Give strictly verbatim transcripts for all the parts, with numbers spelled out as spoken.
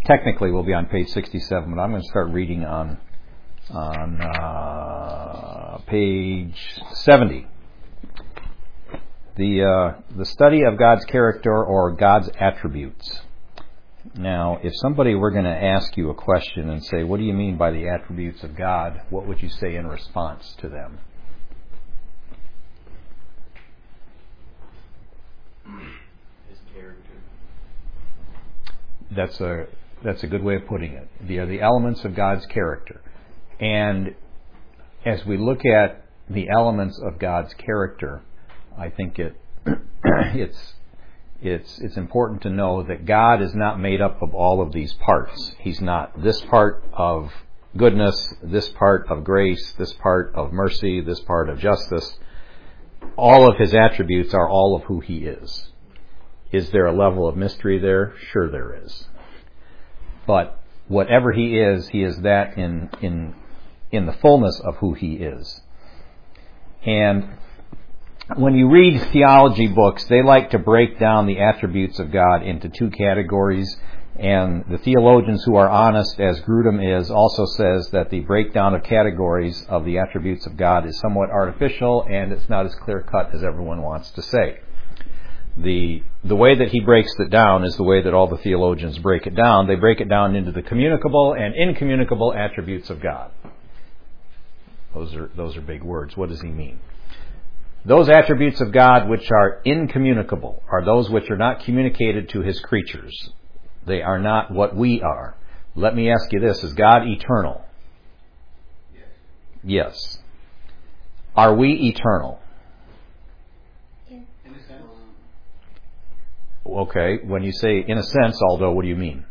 technically we'll be on page sixty-seven, but I'm going to start reading on on uh, page seventy. The uh, the study of God's character or God's attributes. Now, if somebody were going to ask you a question and say, what do you mean by the attributes of God? What would you say in response to them? His character. That's a that's a good way of putting it. They are the elements of God's character. And as we look at the elements of God's character, I think it it's it's it's important to know that God is not made up of all of these parts. He's not this part of goodness, this part of grace, this part of mercy, this part of justice. All of his attributes are all of who he is. Is there a level of mystery there? Sure there is. But whatever he is, he is that in in in the fullness of who he is. And when you read theology books, they like to break down the attributes of God into two categories. And the theologians who are honest, as Grudem is, also says that the breakdown of categories of the attributes of God is somewhat artificial and it's not as clear-cut as everyone wants to say. The the way that he breaks it down is the way that all the theologians break it down. They break it down into the communicable and incommunicable attributes of God. Those are those are big words. What does he mean? Those attributes of God which are incommunicable are those which are not communicated to his creatures. They are not what we are. Let me ask you this. Is God eternal? Yes. Yes. Are we eternal? In a sense. Okay. When you say in a sense, Aldo, what do you mean?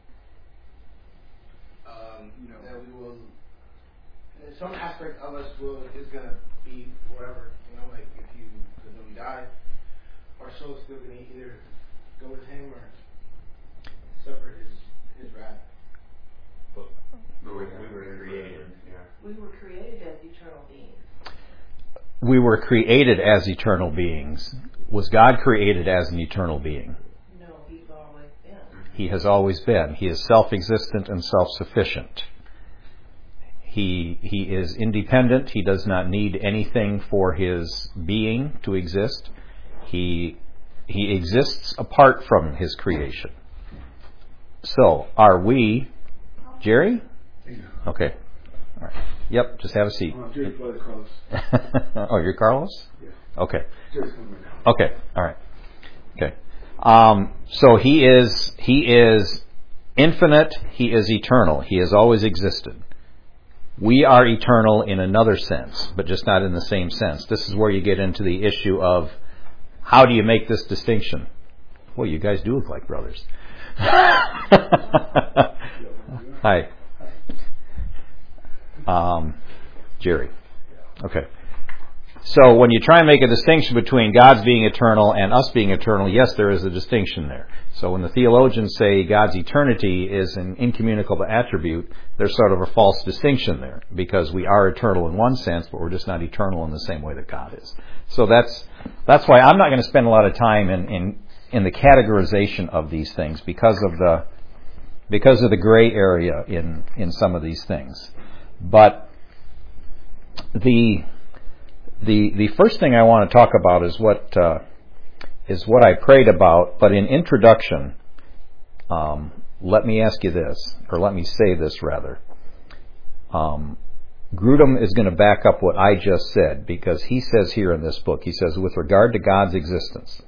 Um, you know, that we will, some aspect of us will is going to be forever. You know, like if you, because when we die, our soul's still going to either go with him or suffer his his wrath. But we were, we were created. Yeah. We were created as eternal beings. We were created as eternal beings. Was God created as an eternal being? No, he's always been. He has always been. He is self-existent and self-sufficient. He he is independent. He does not need anything for his being to exist. He he exists apart from his creation. So, are we, Jerry? Okay. All right. Yep, just have a seat. Oh, Jerry, brother Carlos. Oh, you're Carlos? Yeah. Okay. Jerry's coming right now. Okay. All right. Okay. Um, so he is he is infinite. He is eternal. He has always existed. We are eternal in another sense, but just not in the same sense. This is where you get into the issue of how do you make this distinction? Well, you guys do look like brothers. Hi. Um, Jerry. Okay. So when you try and make a distinction between God's being eternal and us being eternal, yes, there is a distinction there. So when the theologians say God's eternity is an incommunicable attribute, there's sort of a false distinction there, because we are eternal in one sense, but we're just not eternal in the same way that God is. So that's that's why I'm not going to spend a lot of time in, in in the categorization of these things because of the because of the gray area in in some of these things. But the the the first thing I want to talk about is what uh, is what I prayed about. But in introduction, um, let me ask you this, or let me say this rather. Um, Grudem is going to back up what I just said, because he says here in this book, he says, with regard to God's existence,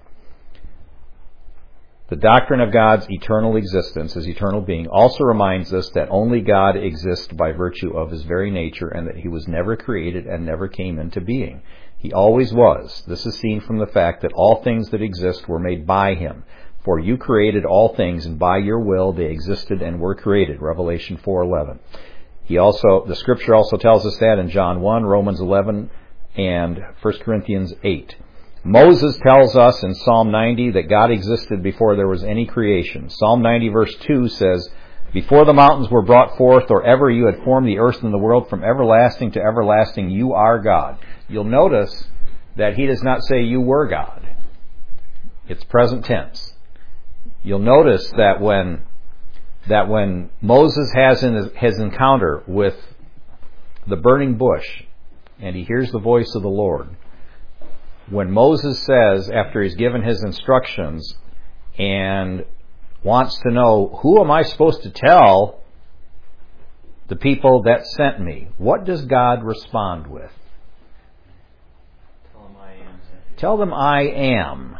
the doctrine of God's eternal existence as eternal being also reminds us that only God exists by virtue of his very nature, and that he was never created and never came into being. He always was. This is seen from the fact that all things that exist were made by him. For you created all things, and by your will they existed and were created. Revelation four eleven. He also, the scripture also tells us that in John one, Romans eleven, and First Corinthians eight. Moses tells us in Psalm ninety that God existed before there was any creation. Psalm ninety verse two says, before the mountains were brought forth, or ever you had formed the earth and the world, from everlasting to everlasting, you are God. You'll notice that he does not say you were God. It's present tense. You'll notice that when that when Moses has in his, his encounter with the burning bush, and he hears the voice of the Lord, when Moses says, after he's given his instructions and wants to know, who am I supposed to tell the people that sent me? What does God respond with? Tell them I am. Tell them I am.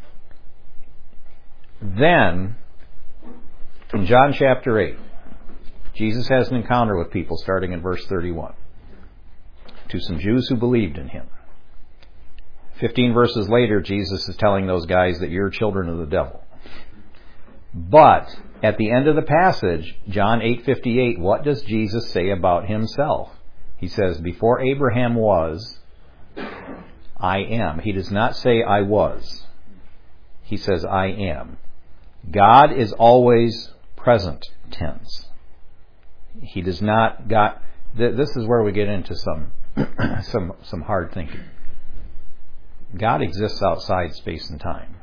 Then, in John chapter eight, Jesus has an encounter with people starting in verse thirty-one. To some Jews who believed in him. Fifteen verses later, Jesus is telling those guys that you're children of the devil. But at the end of the passage, John eight fifty-eight, what does Jesus say about himself? He says, before Abraham was, I am. He does not say I was. He says I am. God is always present tense. He does not got th- this is where we get into some some some hard thinking. God exists outside space and time.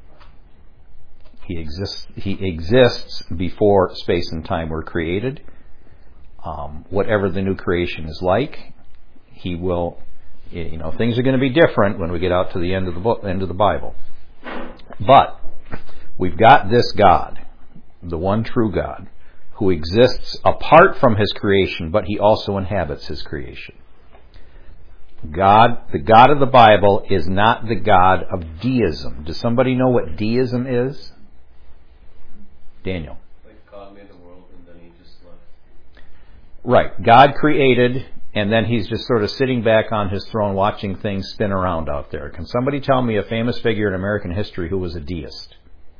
He exists he exists before space and time were created. Um, whatever the new creation is like, he will, you know, things are going to be different when we get out to the end of the book, end of the Bible. But we've got this God, the one true God, who exists apart from his creation, but he also inhabits his creation. God, the God of the Bible, is not the God of deism. Does somebody know what deism is? Daniel. Like God made the world and then he just left. Right. God created, and then he's just sort of sitting back on his throne watching things spin around out there. Can somebody tell me a famous figure in American history who was a deist?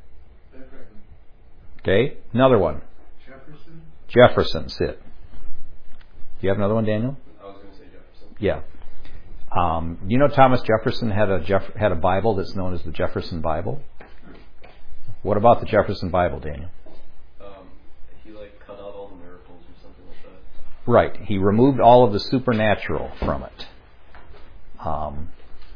Okay. Another one. Jefferson? Jefferson's it. Do you have another one, Daniel? I was going to say Jefferson. Yeah. Um, you know Thomas Jefferson had a Jeff- had a Bible that's known as the Jefferson Bible? What about the Jefferson Bible, Daniel? Um, he like cut out all the miracles or something like that. Right. He removed all of the supernatural from it. Um,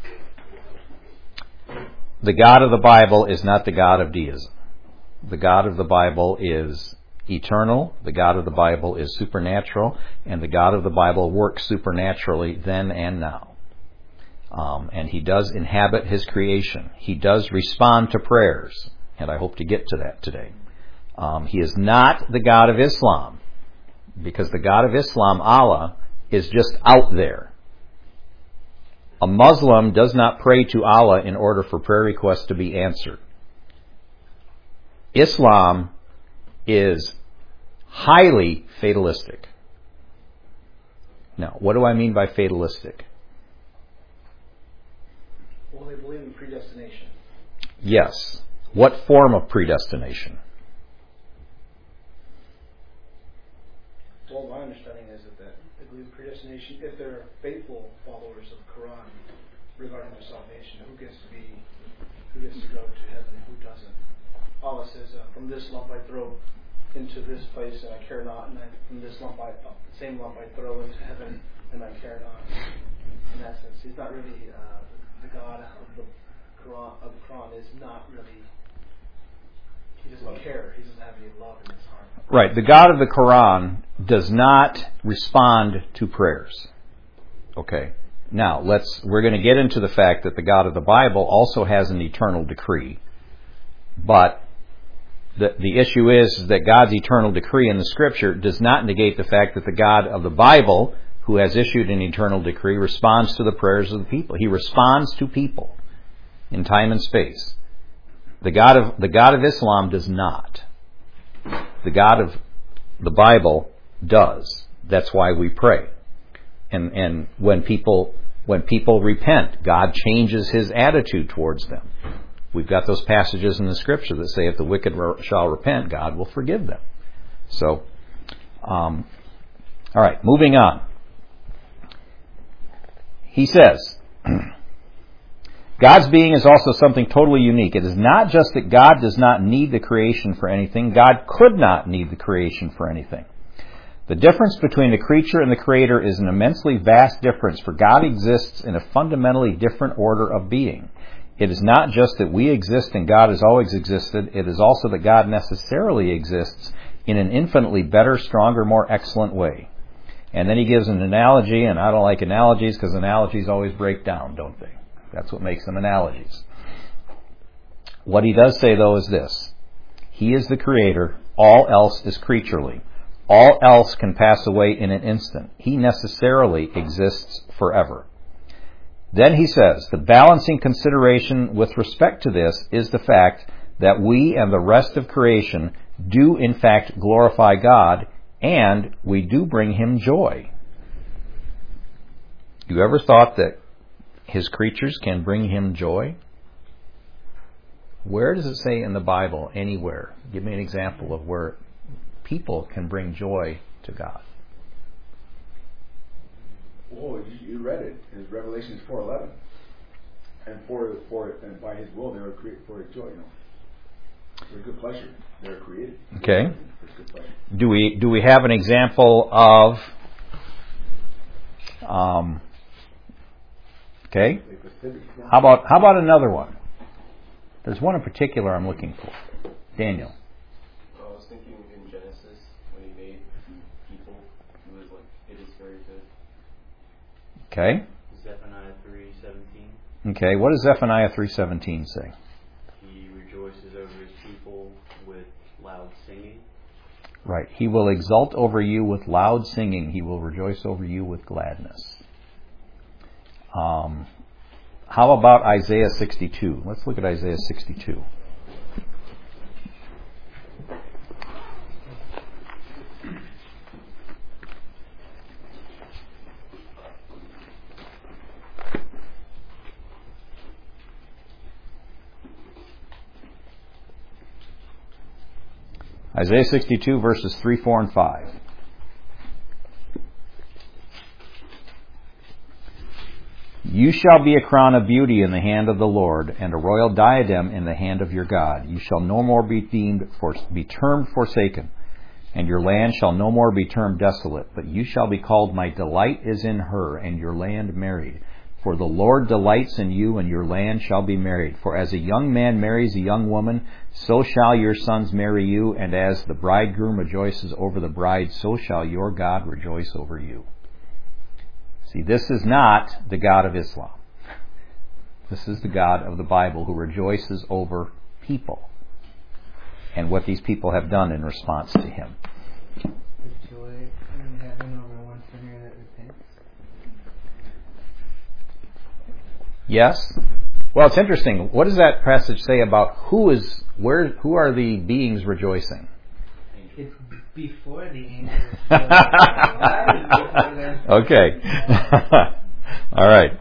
the God of the Bible is not the God of deism. The God of the Bible is eternal, the God of the Bible is supernatural, and the God of the Bible works supernaturally then and now. Um, and he does inhabit his creation. He does respond to prayers, and I hope to get to that today. Um, he is not the God of Islam, because the God of Islam, Allah, is just out there. A Muslim does not pray to Allah in order for prayer requests to be answered. Islam is highly fatalistic. Now, what do I mean by fatalistic? Well, they believe in predestination. Yes. What form of predestination? Well, my understanding is that, that they believe in predestination if they're faithful followers of the Quran regarding their salvation. Who gets to be, who gets to go to heaven and who doesn't. Allah says, uh, from this lump I throw into this place and I care not, and I, from this lump I, uh, the same lump I throw into heaven and I care not. In that sense, he's not really, uh, the God of the Quran, of the Quran is not really, he doesn't care, he doesn't have any love in his heart. Right. The God of the Quran does not respond to prayers. Okay. Now, let's, we're going to get into the fact that the God of the Bible also has an eternal decree. But the, the issue is that God's eternal decree in the Scripture does not negate the fact that the God of the Bible, who has issued an eternal decree, responds to the prayers of the people. He responds to people in time and space. The God of, the God of Islam does not. The God of the Bible does. That's why we pray. And and when people when people repent, God changes his attitude towards them. We've got those passages in the Scripture that say if the wicked shall repent, God will forgive them. So, um, all right, moving on. He says, God's being is also something totally unique. It is not just that God does not need the creation for anything. God could not need the creation for anything. The difference between the creature and the Creator is an immensely vast difference, for God exists in a fundamentally different order of being. It is not just that we exist and God has always existed. It is also that God necessarily exists in an infinitely better, stronger, more excellent way. And then he gives an analogy, and I don't like analogies because analogies always break down, don't they? That's what makes them analogies. What he does say, though, is this. He is the creator. All else is creaturely. All else can pass away in an instant. He necessarily exists forever. Then he says, the balancing consideration with respect to this is the fact that we and the rest of creation do in fact glorify God, and we do bring him joy. You ever thought that his creatures can bring him joy? Where does it say in the Bible, anywhere? Give me an example of where people can bring joy to God. Oh, you, you read it. It's Revelations four eleven. And for for and by his will they were created for his joy, you know. For good pleasure. They were created. Okay. For his good pleasure. Do we do we have an example of um okay? How about how about another one? There's one in particular I'm looking for. Daniel. I was thinking in Genesis when he made people, he was like, it is very good. Okay. Zephaniah three seventeen. Okay. What does Zephaniah three seventeen say? He rejoices over his people with loud singing. Right. He will exult over you with loud singing. He will rejoice over you with gladness. Um, how about Isaiah sixty-two? Let's look at Isaiah sixty-two. Isaiah sixty-two, verses three, four, and five. You shall be a crown of beauty in the hand of the Lord, and a royal diadem in the hand of your God. You shall no more be deemed for, be termed forsaken, and your land shall no more be termed desolate. But you shall be called, my delight is in her, and your land married. For the Lord delights in you, and your land shall be married. For as a young man marries a young woman, so shall your sons marry you, and as the bridegroom rejoices over the bride, so shall your God rejoice over you. See, this is not the God of Islam. This is the God of the Bible who rejoices over people and what these people have done in response to him. With joy in heaven over one sinner that repents. Yes? Well, it's interesting. What does that passage say about who is, where, who are the beings rejoicing? It's before the angels. Okay. All right.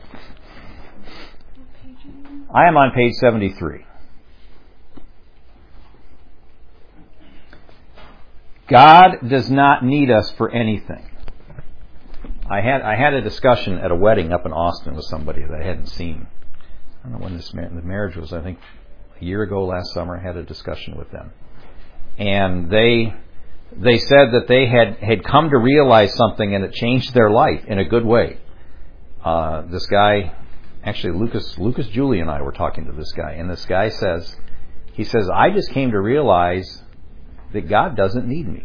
I am on page seventy-three. God does not need us for anything. I had I had a discussion at a wedding up in Austin with somebody that I hadn't seen. I don't know when this mar- the marriage was. I think a year ago, last summer. I had a discussion with them, and they they said that they had, had come to realize something, and it changed their life in a good way. Uh, this guy, actually Lucas Lucas Julie and I were talking to this guy, and this guy says, he says, I just came to realize that God doesn't need me.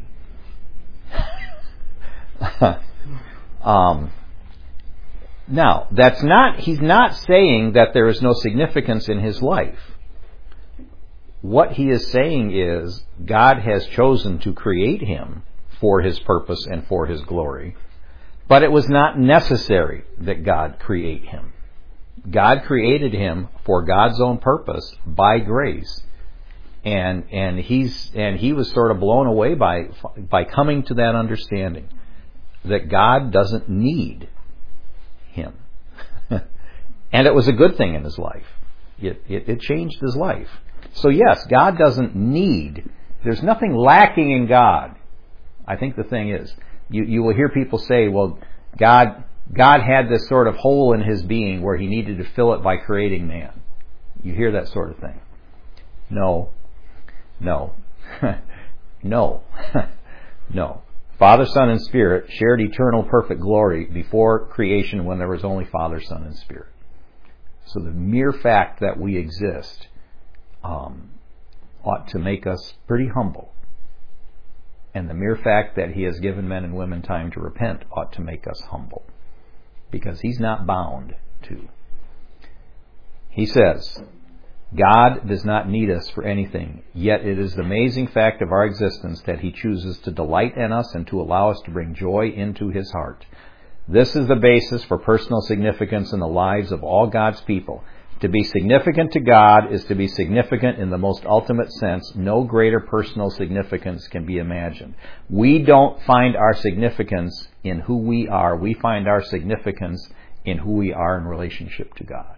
um, now, that's not, he's not saying that there is no significance in his life. What he is saying is God has chosen to create him for his purpose and for his glory, but it was not necessary that God create him. God created him for God's own purpose by grace. And and he's and he was sort of blown away by by coming to that understanding that God doesn't need him. And it was a good thing in his life. It, it it changed his life. So yes, God doesn't need. There's nothing lacking in God. I think the thing is, you you will hear people say, well, God God had this sort of hole in his being where he needed to fill it by creating man. You hear that sort of thing. No. No. no. no. Father, Son, and Spirit shared eternal perfect glory before creation when there was only Father, Son, and Spirit. So the mere fact that we exist um, ought to make us pretty humble. And the mere fact that He has given men and women time to repent ought to make us humble, because He's not bound to. He says, God does not need us for anything, yet it is the amazing fact of our existence that He chooses to delight in us and to allow us to bring joy into His heart. This is the basis for personal significance in the lives of all God's people. To be significant to God is to be significant in the most ultimate sense. No greater personal significance can be imagined. We don't find our significance in who we are. We find our significance in who we are in relationship to God.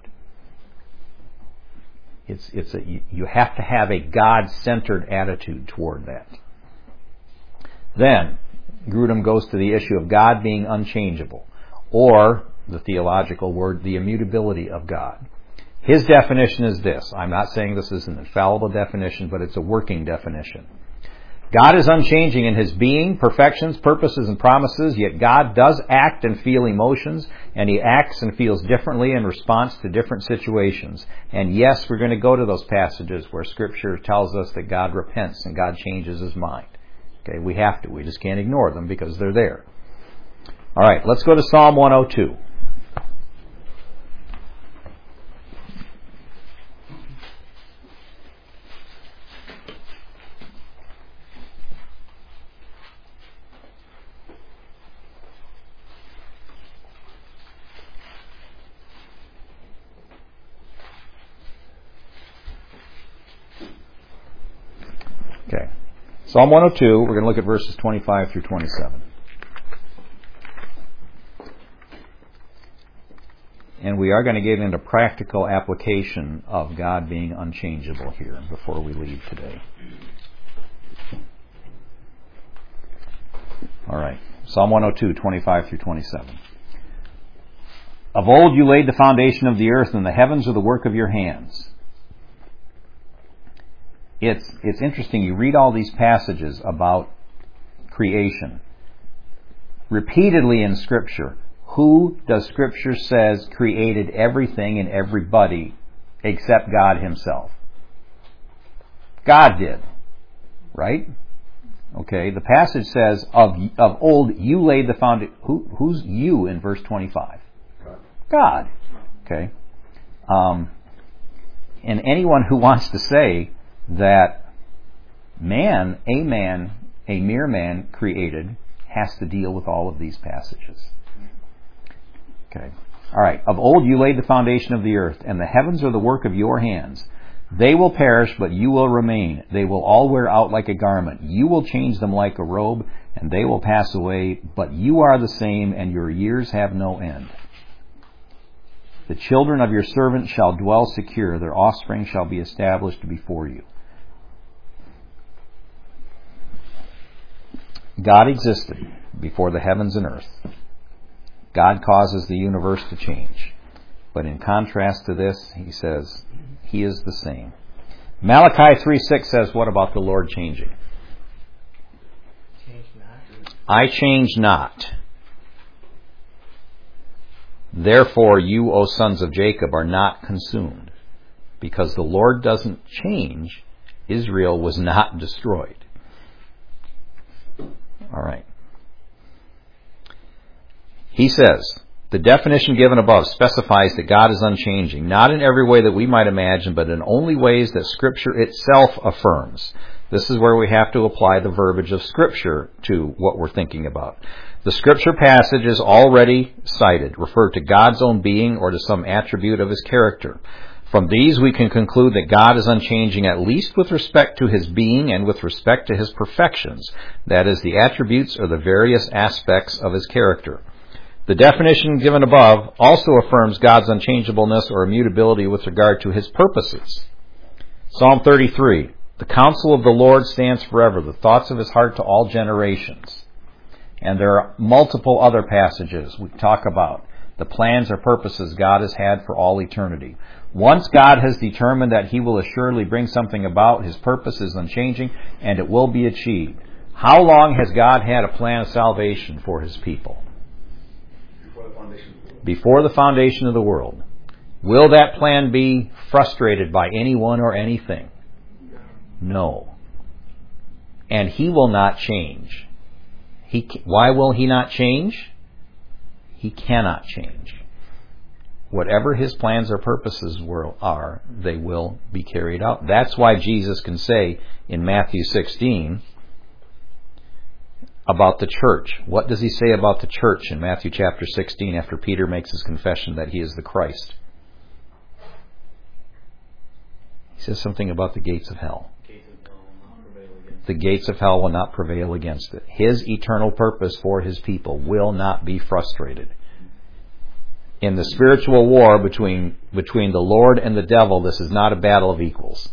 It's, it's a, you have to have a God-centered attitude toward that. Then, Grudem goes to the issue of God being unchangeable, or, the theological word, the immutability of God. His definition is this. I'm not saying this is an infallible definition, but it's a working definition. God is unchanging in His being, perfections, purposes, and promises, yet God does act and feel emotions, and He acts and feels differently in response to different situations. And yes, we're going to go to those passages where Scripture tells us that God repents and God changes His mind. Okay, we have to. We just can't ignore them because they're there. All right, let's go to Psalm one oh two. Okay. Psalm one oh two, we're going to look at verses twenty-five through twenty-seven. And we are going to get into practical application of God being unchangeable here before we leave today. All right. Psalm one oh two, twenty-five through twenty-seven. Of old you laid the foundation of the earth, and the heavens are the work of your hands. It's it's interesting. You read all these passages about creation. Repeatedly in Scripture, who does Scripture says created everything and everybody except God Himself? God did. Right? Okay. The passage says, of of old you laid the foundation. Who, who's you in verse twenty-five? God. God. Okay. Um, and anyone who wants to say that man, a man, a mere man created, has to deal with all of these passages. Okay. All right. Of old you laid the foundation of the earth, and the heavens are the work of your hands. They will perish, but you will remain. They will all wear out like a garment. You will change them like a robe, and they will pass away, but you are the same, and your years have no end. The children of your servant shall dwell secure. Their offspring shall be established before you. God existed before the heavens and earth. God causes the universe to change. But in contrast to this, He says, He is the same. Malachi three six says, what about the Lord changing? Change not. I change not. Therefore you, O sons of Jacob, are not consumed. Because the Lord doesn't change, Israel was not destroyed. All right. He says, the definition given above specifies that God is unchanging, not in every way that we might imagine, but in only ways that Scripture itself affirms. This is where we have to apply the verbiage of Scripture to what we're thinking about. The Scripture passages already cited refer to God's own being or to some attribute of His character. From these we can conclude that God is unchanging at least with respect to His being and with respect to His perfections, that is, the attributes or the various aspects of His character. The definition given above also affirms God's unchangeableness or immutability with regard to His purposes. Psalm thirty-three, the counsel of the Lord stands forever, the thoughts of His heart to all generations. And there are multiple other passages we talk about the plans or purposes God has had for all eternity. Once God has determined that He will assuredly bring something about, His purpose is unchanging, and it will be achieved. How long has God had a plan of salvation for His people? Before the foundation of the world. Before the foundation of the world. Will that plan be frustrated by anyone or anything? No. and he will not change. He, why will he not change? He cannot change. Whatever his plans or purposes were, are, they will be carried out. That's why Jesus can say in Matthew sixteen about the church. What does he say about the church in Matthew chapter sixteen after Peter makes his confession that he is the Christ? He says something about the gates of hell. The gates of hell will not prevail against it. His eternal purpose for his people will not be frustrated. In the spiritual war between between the Lord and the devil, this is not a battle of equals.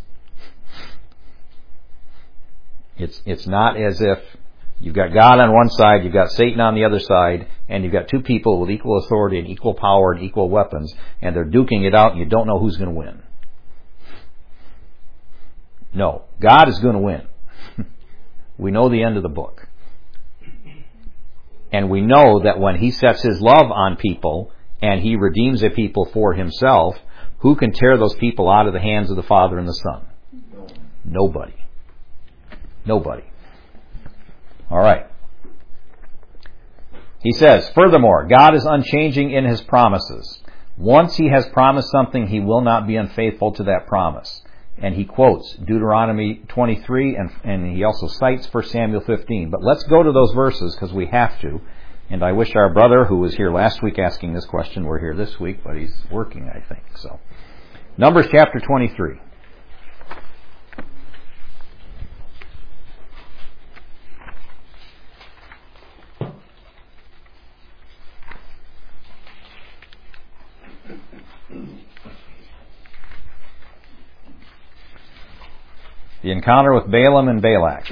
It's it's not as if you've got God on one side, you've got Satan on the other side, and you've got two people with equal authority and equal power and equal weapons, and they're duking it out, and you don't know who's going to win. No, God is going to win. We know the end of the book. And we know that when he sets his love on people and he redeems a people for himself, who can tear those people out of the hands of the Father and the Son? Nobody. Nobody. All right. He says, furthermore, God is unchanging in his promises. Once he has promised something, he will not be unfaithful to that promise. And he quotes Deuteronomy twenty-three, and, and he also cites First Samuel fifteen. But let's go to those verses because we have to. And I wish our brother who was here last week asking this question were here this week, but he's working, I think. So, Numbers chapter twenty-three. The encounter with Balaam and Balak.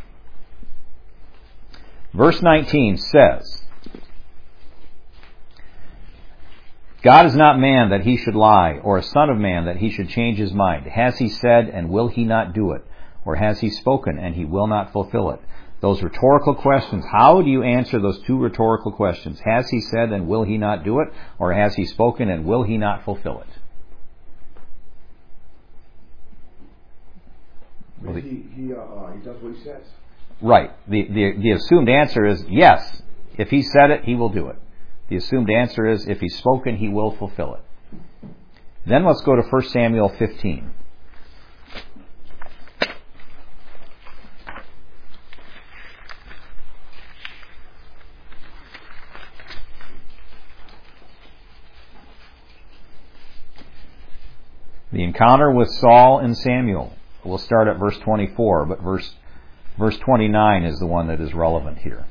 Verse nineteen says, God is not man that he should lie, or a son of man that he should change his mind. Has he said, and will he not do it? Or has he spoken, and he will not fulfill it? Those rhetorical questions, how do you answer those two rhetorical questions? Has he said, and will he not do it? Or has he spoken, and will he not fulfill it? Well, he he, uh, he does what he says. Right. The, the the assumed answer is yes. If he said it, he will do it. The assumed answer is if he's spoken, he will fulfill it. Then let's go to First Samuel fifteen. The encounter with Saul and Samuel. We'll start at verse twenty-four, but verse verse twenty-nine is the one that is relevant here.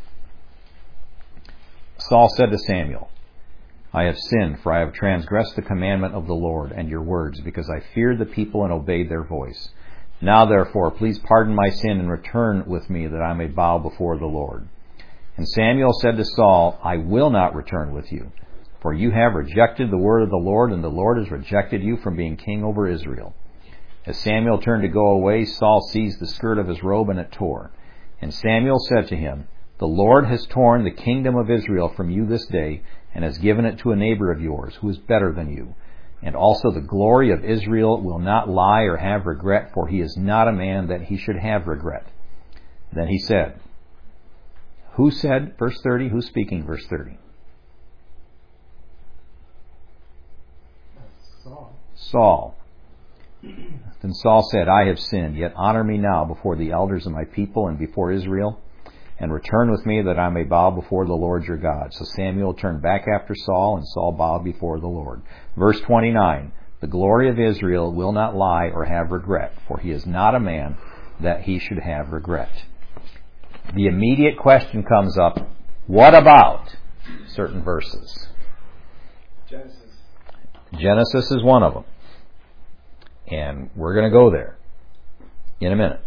Saul said to Samuel, I have sinned, for I have transgressed the commandment of the Lord and your words, because I feared the people and obeyed their voice. Now therefore, please pardon my sin and return with me, that I may bow before the Lord. And Samuel said to Saul, I will not return with you, for you have rejected the word of the Lord, and the Lord has rejected you from being king over Israel. As Samuel turned to go away, Saul seized the skirt of his robe, and it tore. And Samuel said to him, The Lord has torn the kingdom of Israel from you this day, and has given it to a neighbor of yours, who is better than you. And also the glory of Israel will not lie or have regret, for he is not a man that he should have regret. Then he said, Who said, verse thirty, who's speaking, verse thirty? Saul. Saul. Then Saul said, I have sinned, yet honor me now before the elders of my people and before Israel, and return with me that I may bow before the Lord your God. So Samuel turned back after Saul, and Saul bowed before the Lord. Verse twenty-nine, The glory of Israel will not lie or have regret, for he is not a man that he should have regret. The immediate question comes up, what about certain verses? Genesis. Genesis is one of them. And we're going to go there in a minute.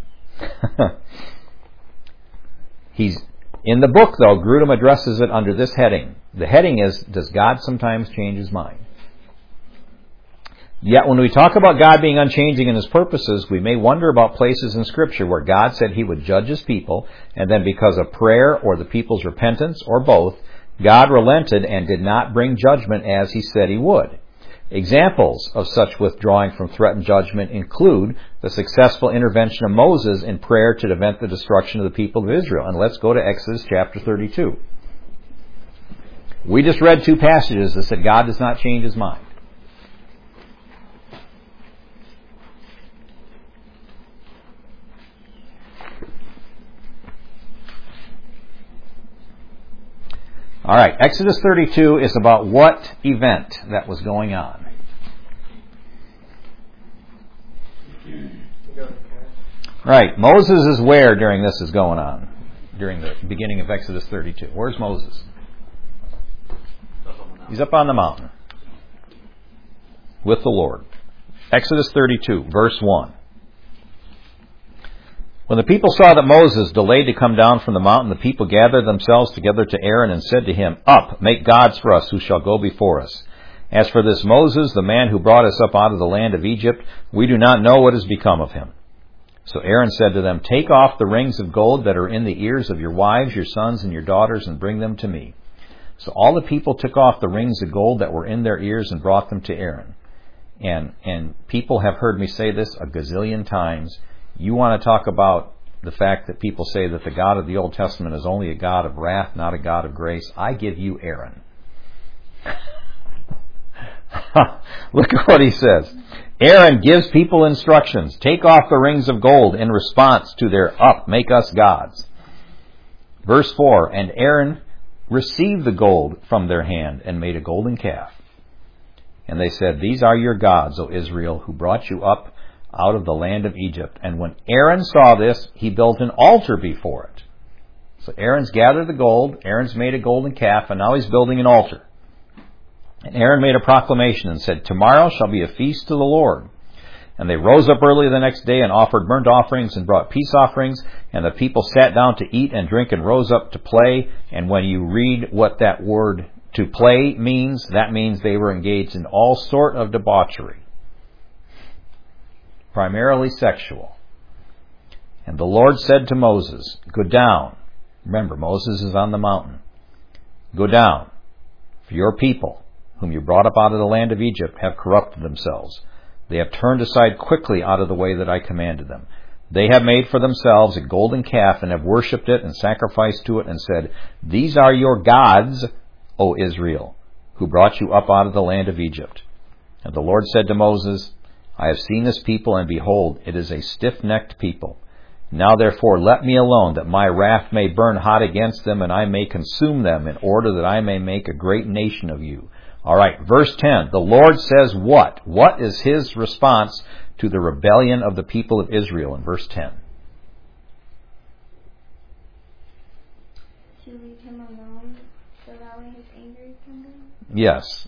He's in the book, though, Grudem addresses it under this heading. The heading is, Does God sometimes change his mind? Yet when we talk about God being unchanging in his purposes, we may wonder about places in Scripture where God said he would judge his people, and then because of prayer or the people's repentance, or both, God relented and did not bring judgment as he said he would. Examples of such withdrawing from threatened judgment include the successful intervention of Moses in prayer to prevent the destruction of the people of Israel. And let's go to Exodus chapter thirty-two. We just read two passages that said God does not change his mind. All right, Exodus thirty-two is about what event that was going on? Right, Moses is where during this is going on? During the beginning of Exodus thirty-two. Where's Moses? He's up on the mountain with the Lord. Exodus thirty-two, verse one. When the people saw that Moses delayed to come down from the mountain, the people gathered themselves together to Aaron and said to him, Up, make gods for us who shall go before us. As for this Moses, the man who brought us up out of the land of Egypt, we do not know what has become of him. So Aaron said to them, Take off the rings of gold that are in the ears of your wives, your sons, and your daughters, and bring them to me. So all the people took off the rings of gold that were in their ears and brought them to Aaron. And, and people have heard me say this a gazillion times. You want to talk about the fact that people say that the God of the Old Testament is only a God of wrath, not a God of grace. I give you Aaron. Look at what he says. Aaron gives people instructions. Take off the rings of gold in response to their up, make us gods. Verse four, and Aaron received the gold from their hand and made a golden calf. And they said, These are your gods, O Israel, who brought you up out of the land of Egypt. And when Aaron saw this, he built an altar before it. So Aaron's gathered the gold, Aaron's made a golden calf, and now he's building an altar. And Aaron made a proclamation and said, Tomorrow shall be a feast to the Lord. And they rose up early the next day and offered burnt offerings and brought peace offerings. And the people sat down to eat and drink and rose up to play. And when you read what that word to play means, that means they were engaged in all sort of debauchery. Primarily sexual. And the Lord said to Moses, Go down. Remember, Moses is on the mountain. Go down, for your people, whom you brought up out of the land of Egypt, have corrupted themselves. They have turned aside quickly out of the way that I commanded them. They have made for themselves a golden calf and have worshipped it and sacrificed to it and said, These are your gods, O Israel, who brought you up out of the land of Egypt. And the Lord said to Moses, I have seen this people, and behold, it is a stiff-necked people. Now therefore let me alone, that my wrath may burn hot against them, and I may consume them, in order that I may make a great nation of you. All right, verse ten. The Lord says what? What is his response to the rebellion of the people of Israel in verse ten? To leave him alone, so that way his anger is kindled? Yes.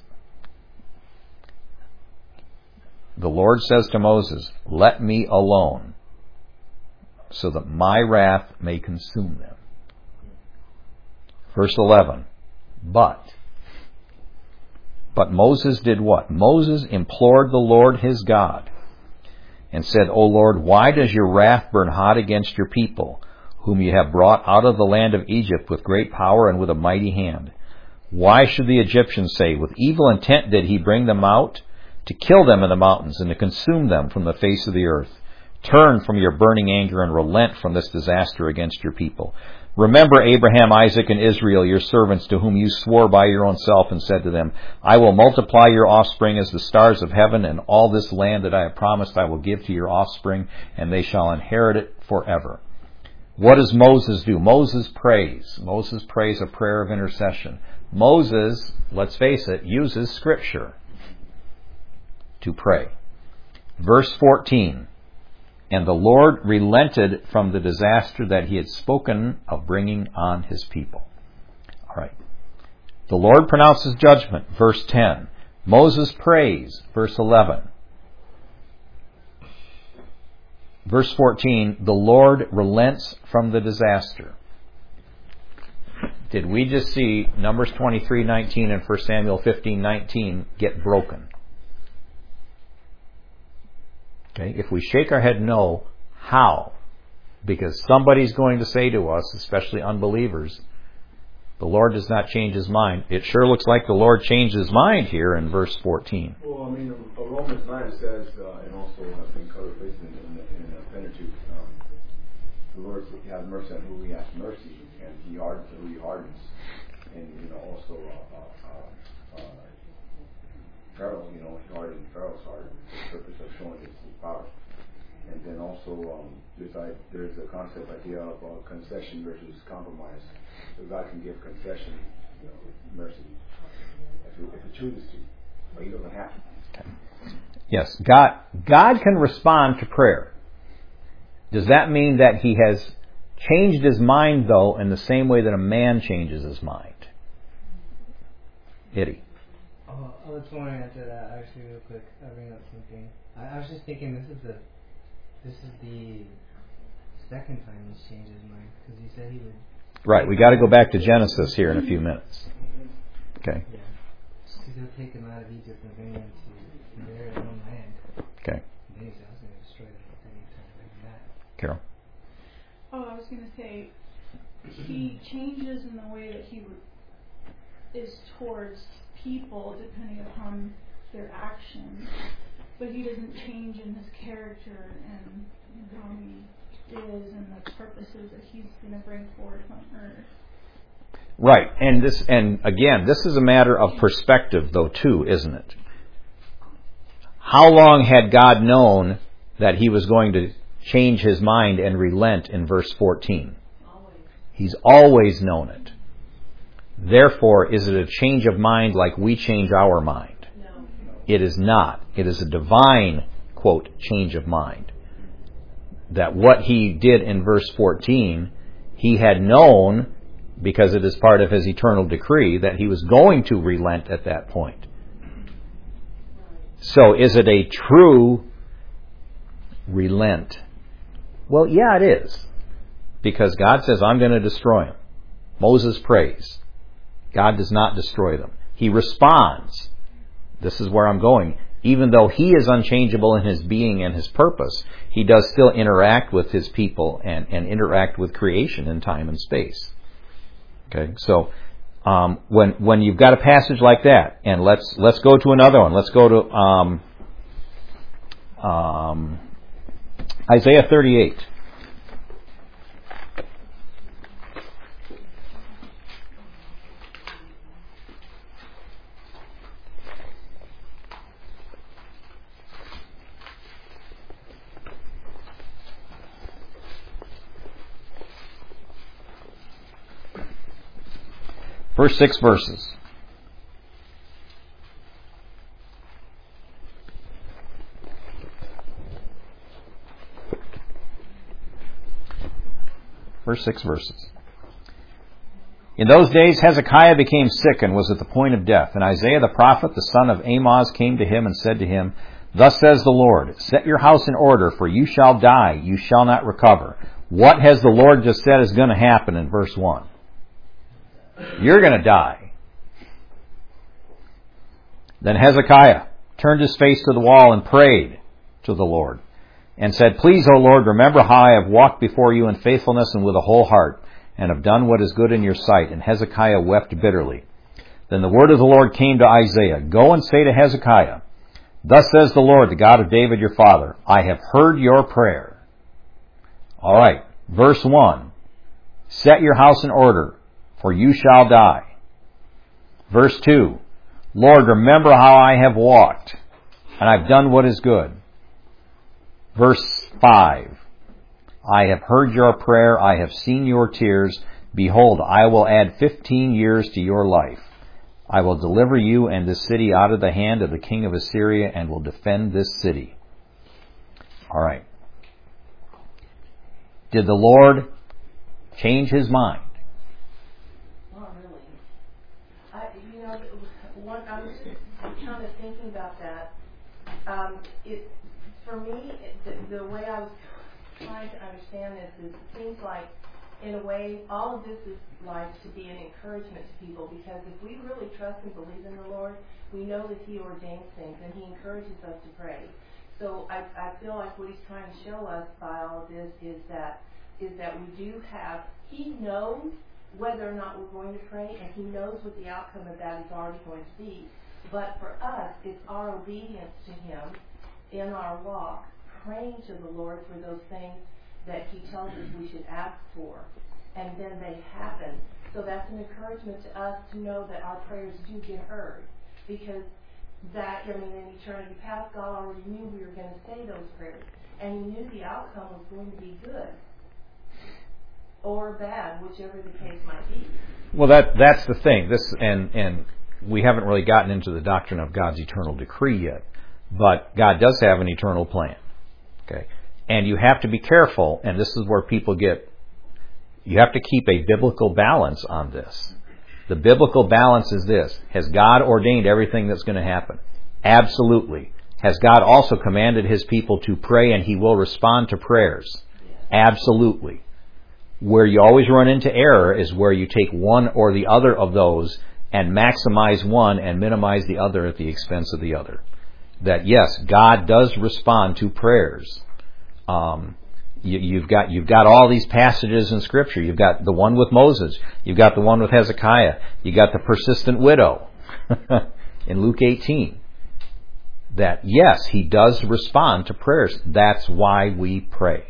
The Lord says to Moses, Let me alone, so that my wrath may consume them. Verse eleven. But, but Moses did what? Moses implored the Lord his God and said, O Lord, why does your wrath burn hot against your people, whom you have brought out of the land of Egypt with great power and with a mighty hand? Why should the Egyptians say, With evil intent did he bring them out, to kill them in the mountains and to consume them from the face of the earth? Turn from your burning anger and relent from this disaster against your people. Remember Abraham, Isaac, and Israel, your servants, to whom you swore by your own self and said to them, I will multiply your offspring as the stars of heaven, and all this land that I have promised I will give to your offspring, and they shall inherit it forever. What does Moses do? Moses prays. Moses prays a prayer of intercession. Moses, let's face it, uses Scripture to pray. Verse fourteen. And the Lord relented from the disaster that he had spoken of bringing on his people. All right. The Lord pronounces judgment. Verse ten. Moses prays. Verse eleven. Verse fourteen. The Lord relents from the disaster. Did we just see Numbers twenty-three nineteen and First Samuel fifteen nineteen get broken? Okay, if we shake our head no, how? Because somebody's going to say to us, especially unbelievers, The Lord does not change his mind. It sure looks like the Lord changed his mind here in verse fourteen. Well, I mean, uh, Romans nine says, uh, and also I think other places in, in, in the Pentateuch, um, the Lord has mercy on who he has mercy, and he hardens who he hardens. And, you know, also, uh, uh, uh, Pharaoh, you know, he hardened Pharaoh's heart for the purpose of showing his, his power. And then also, um, there's, I, there's the concept idea of uh, concession versus compromise. So God can give concession, you know, mercy, if He, if he chooses to, but He doesn't have to. Okay. Yes, God, God can respond to prayer. Does that mean that He has changed His mind, though, in the same way that a man changes his mind? Eddie. Oh, I just want to answer that actually real quick. I bring up something. I, I was just thinking this is the this is the second time He's changed His mind, because He said He would. Right, we got to go back to Genesis here in a few minutes. Okay. Yeah. Because He'll take them out of Egypt and bring them to their own land. Okay. And then He said, I was going to destroy them at any time like that. Carol. Oh, I was going to say, He changes in the way that He would, is towards people depending upon their actions, but He doesn't change in His character and in how He is and the purposes that He's going to bring forth on earth. Right, and this, and again, this is a matter of perspective, though, too, isn't it? How long had God known that He was going to change His mind and relent in verse fourteen? Always. He's always known it. Therefore, is it a change of mind like we change our mind? No. It is not. It is a divine, quote, change of mind. That what He did in verse fourteen, He had known, because it is part of His eternal decree, that He was going to relent at that point. So is it a true relent? Well, yeah, it is. Because God says, I'm going to destroy them. Moses prays. God does not destroy them. He responds. This is where I'm going. Even though He is unchangeable in His being and His purpose, He does still interact with His people and, and interact with creation in time and space. Okay, so um, when when you've got a passage like that, and let's let's go to another one. Let's go to um, um, Isaiah thirty-eight. First six verses. First six verses. In those days Hezekiah became sick and was at the point of death. And Isaiah the prophet, the son of Amoz, came to him and said to him, Thus says the Lord, Set your house in order, for you shall die, you shall not recover. What has the Lord just said is going to happen in verse one? You're going to die. Then Hezekiah turned his face to the wall and prayed to the Lord and said, Please, O Lord, remember how I have walked before you in faithfulness and with a whole heart and have done what is good in your sight. And Hezekiah wept bitterly. Then the word of the Lord came to Isaiah, Go and say to Hezekiah, Thus says the Lord, the God of David your father, I have heard your prayer. All right, verse one. Set your house in order, for you shall die. Verse two, Lord, remember how I have walked, and I've done what is good. Verse five, I have heard your prayer, I have seen your tears. Behold, I will add fifteen years to your life. I will deliver you and this city out of the hand of the king of Assyria, and will defend this city. All right. Did the Lord change His mind? Not really. I, you know, what I was just kind of thinking about that. Um, it, for me, it, the, the way I was trying to understand this is, it seems like, in a way, all of this is like to be an encouragement to people, because if we really trust and believe in the Lord, we know that He ordains things and He encourages us to pray. So I, I feel like what He's trying to show us by all of this is that is that we do have, He knows whether or not we're going to pray, and He knows what the outcome of that is already going to be. But for us, it's our obedience to Him in our walk, praying to the Lord for those things that He tells us we should ask for, and then they happen. So that's an encouragement to us to know that our prayers do get heard, because that, I mean, in eternity past, God already knew we were going to say those prayers, and He knew the outcome was going to be good or bad, whichever the case might be. Well, that that's the thing. This and and we haven't really gotten into the doctrine of God's eternal decree yet, but God does have an eternal plan. Okay, and you have to be careful, and this is where people get. You have to keep a biblical balance on this. The biblical balance is this: has God ordained everything that's going to happen? Absolutely. Has God also commanded His people to pray and He will respond to prayers? Absolutely. Where you always run into error is where you take one or the other of those and maximize one and minimize the other at the expense of the other. That yes, God does respond to prayers. Um, you, you've got you've got all these passages in Scripture. You've got the one with Moses. You've got the one with Hezekiah. You got the persistent widow in Luke eighteen. That yes, He does respond to prayers. That's why we pray.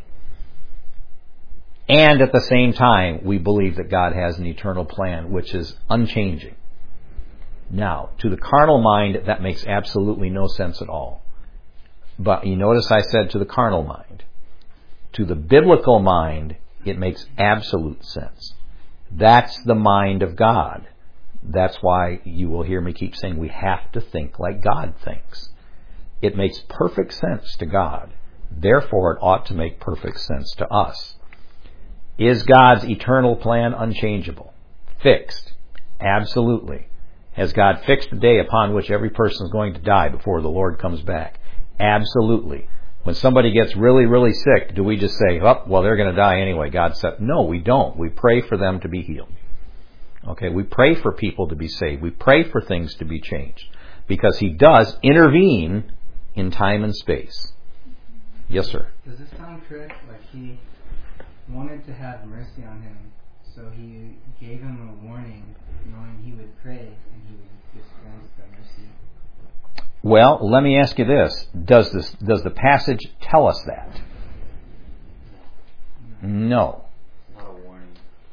And at the same time, we believe that God has an eternal plan which is unchanging. Now, to the carnal mind, that makes absolutely no sense at all. But you notice I said to the carnal mind. To the biblical mind, it makes absolute sense. That's the mind of God. That's why you will hear me keep saying we have to think like God thinks. It makes perfect sense to God. Therefore, it ought to make perfect sense to us. Is God's eternal plan unchangeable? Fixed? Absolutely. Has God fixed the day upon which every person is going to die before the Lord comes back? Absolutely. When somebody gets really, really sick, do we just say, oh, well, they're going to die anyway, God said? No, we don't. We pray for them to be healed. Okay, we pray for people to be saved. We pray for things to be changed. Because He does intervene in time and space. Yes, sir? Does this sound correct? Like He wanted to have mercy on him, so He gave him a warning, knowing he would pray and He would dispense the mercy. Well, let me ask you this: Does this does the passage tell us that? No. Not a warning.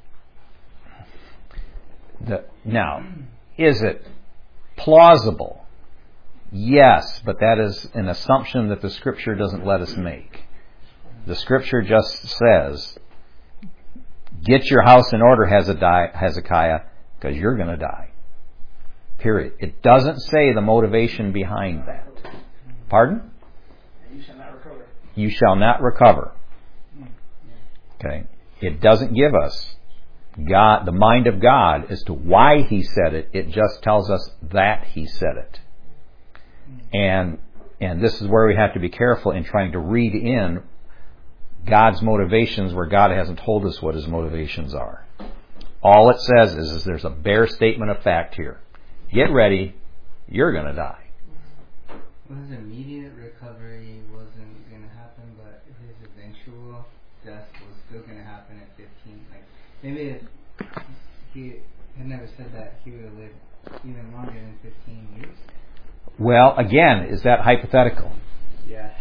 The, now, is it plausible? Yes, but that is an assumption that the Scripture doesn't let us make. The Scripture just says, get your house in order, Hezekiah, because you're going to die. Period. It doesn't say the motivation behind that. Pardon? You shall not recover. You shall not recover. Okay. It doesn't give us God, the mind of God as to why He said it. It just tells us that He said it. And and this is where we have to be careful in trying to read in God's motivations where God hasn't told us what His motivations are. All it says is, is there's a bare statement of fact here. Get ready, you're going to die. Well, his immediate recovery wasn't going to happen, but his eventual death was still going to happen at fifteen. Like maybe if he had never said that, he would have lived even longer than fifteen years. Well, again, is that hypothetical? Yeah.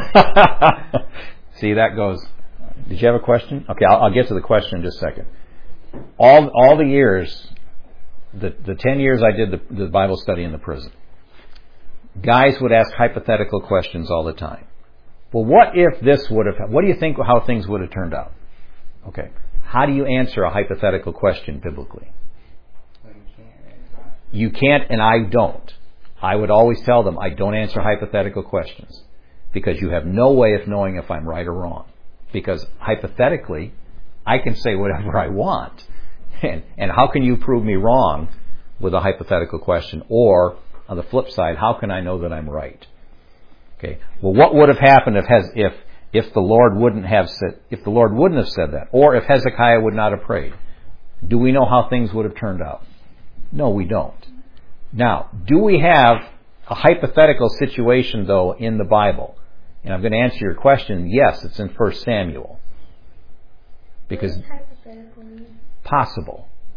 See, that goes. Did you have a question? Okay, I'll, I'll get to the question in just a second. All all the years, the the ten years I did the, the Bible study in the prison, guys would ask hypothetical questions all the time. Well, what if this would have? What do you think how things would have turned out? Okay, how do you answer a hypothetical question biblically? Well, you can't. You can't, and I don't. I would always tell them I don't answer hypothetical questions because you have no way of knowing if I'm right or wrong. Because hypothetically, I can say whatever I want. And, and how can you prove me wrong with a hypothetical question? Or, on the flip side, how can I know that I'm right? Okay. Well, what would have happened if has, if if the Lord wouldn't have said if the Lord wouldn't have said that, or if Hezekiah would not have prayed? Do we know how things would have turned out? No, we don't. Now, do we have a hypothetical situation though in the Bible? And I'm going to answer your question. Yes, it's in First Samuel. Because What does hypothetical mean? possible.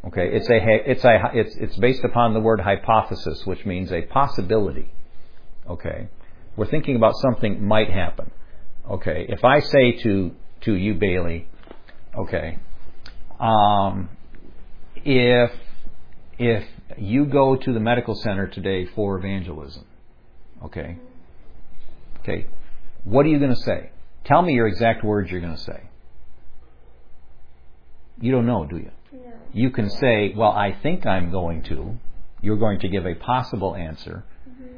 Okay, it's a it's a it's it's based upon the word hypothesis, which means a possibility. Okay, we're thinking about something might happen. Okay, if I say to to you, Bailey, okay, um, if if you go to the medical center today for evangelism, okay, okay, what are you going to say? Tell me your exact words you're going to say. You don't know, do you? No. You can say, well, I think I'm going to. You're going to give a possible answer, Mm-hmm.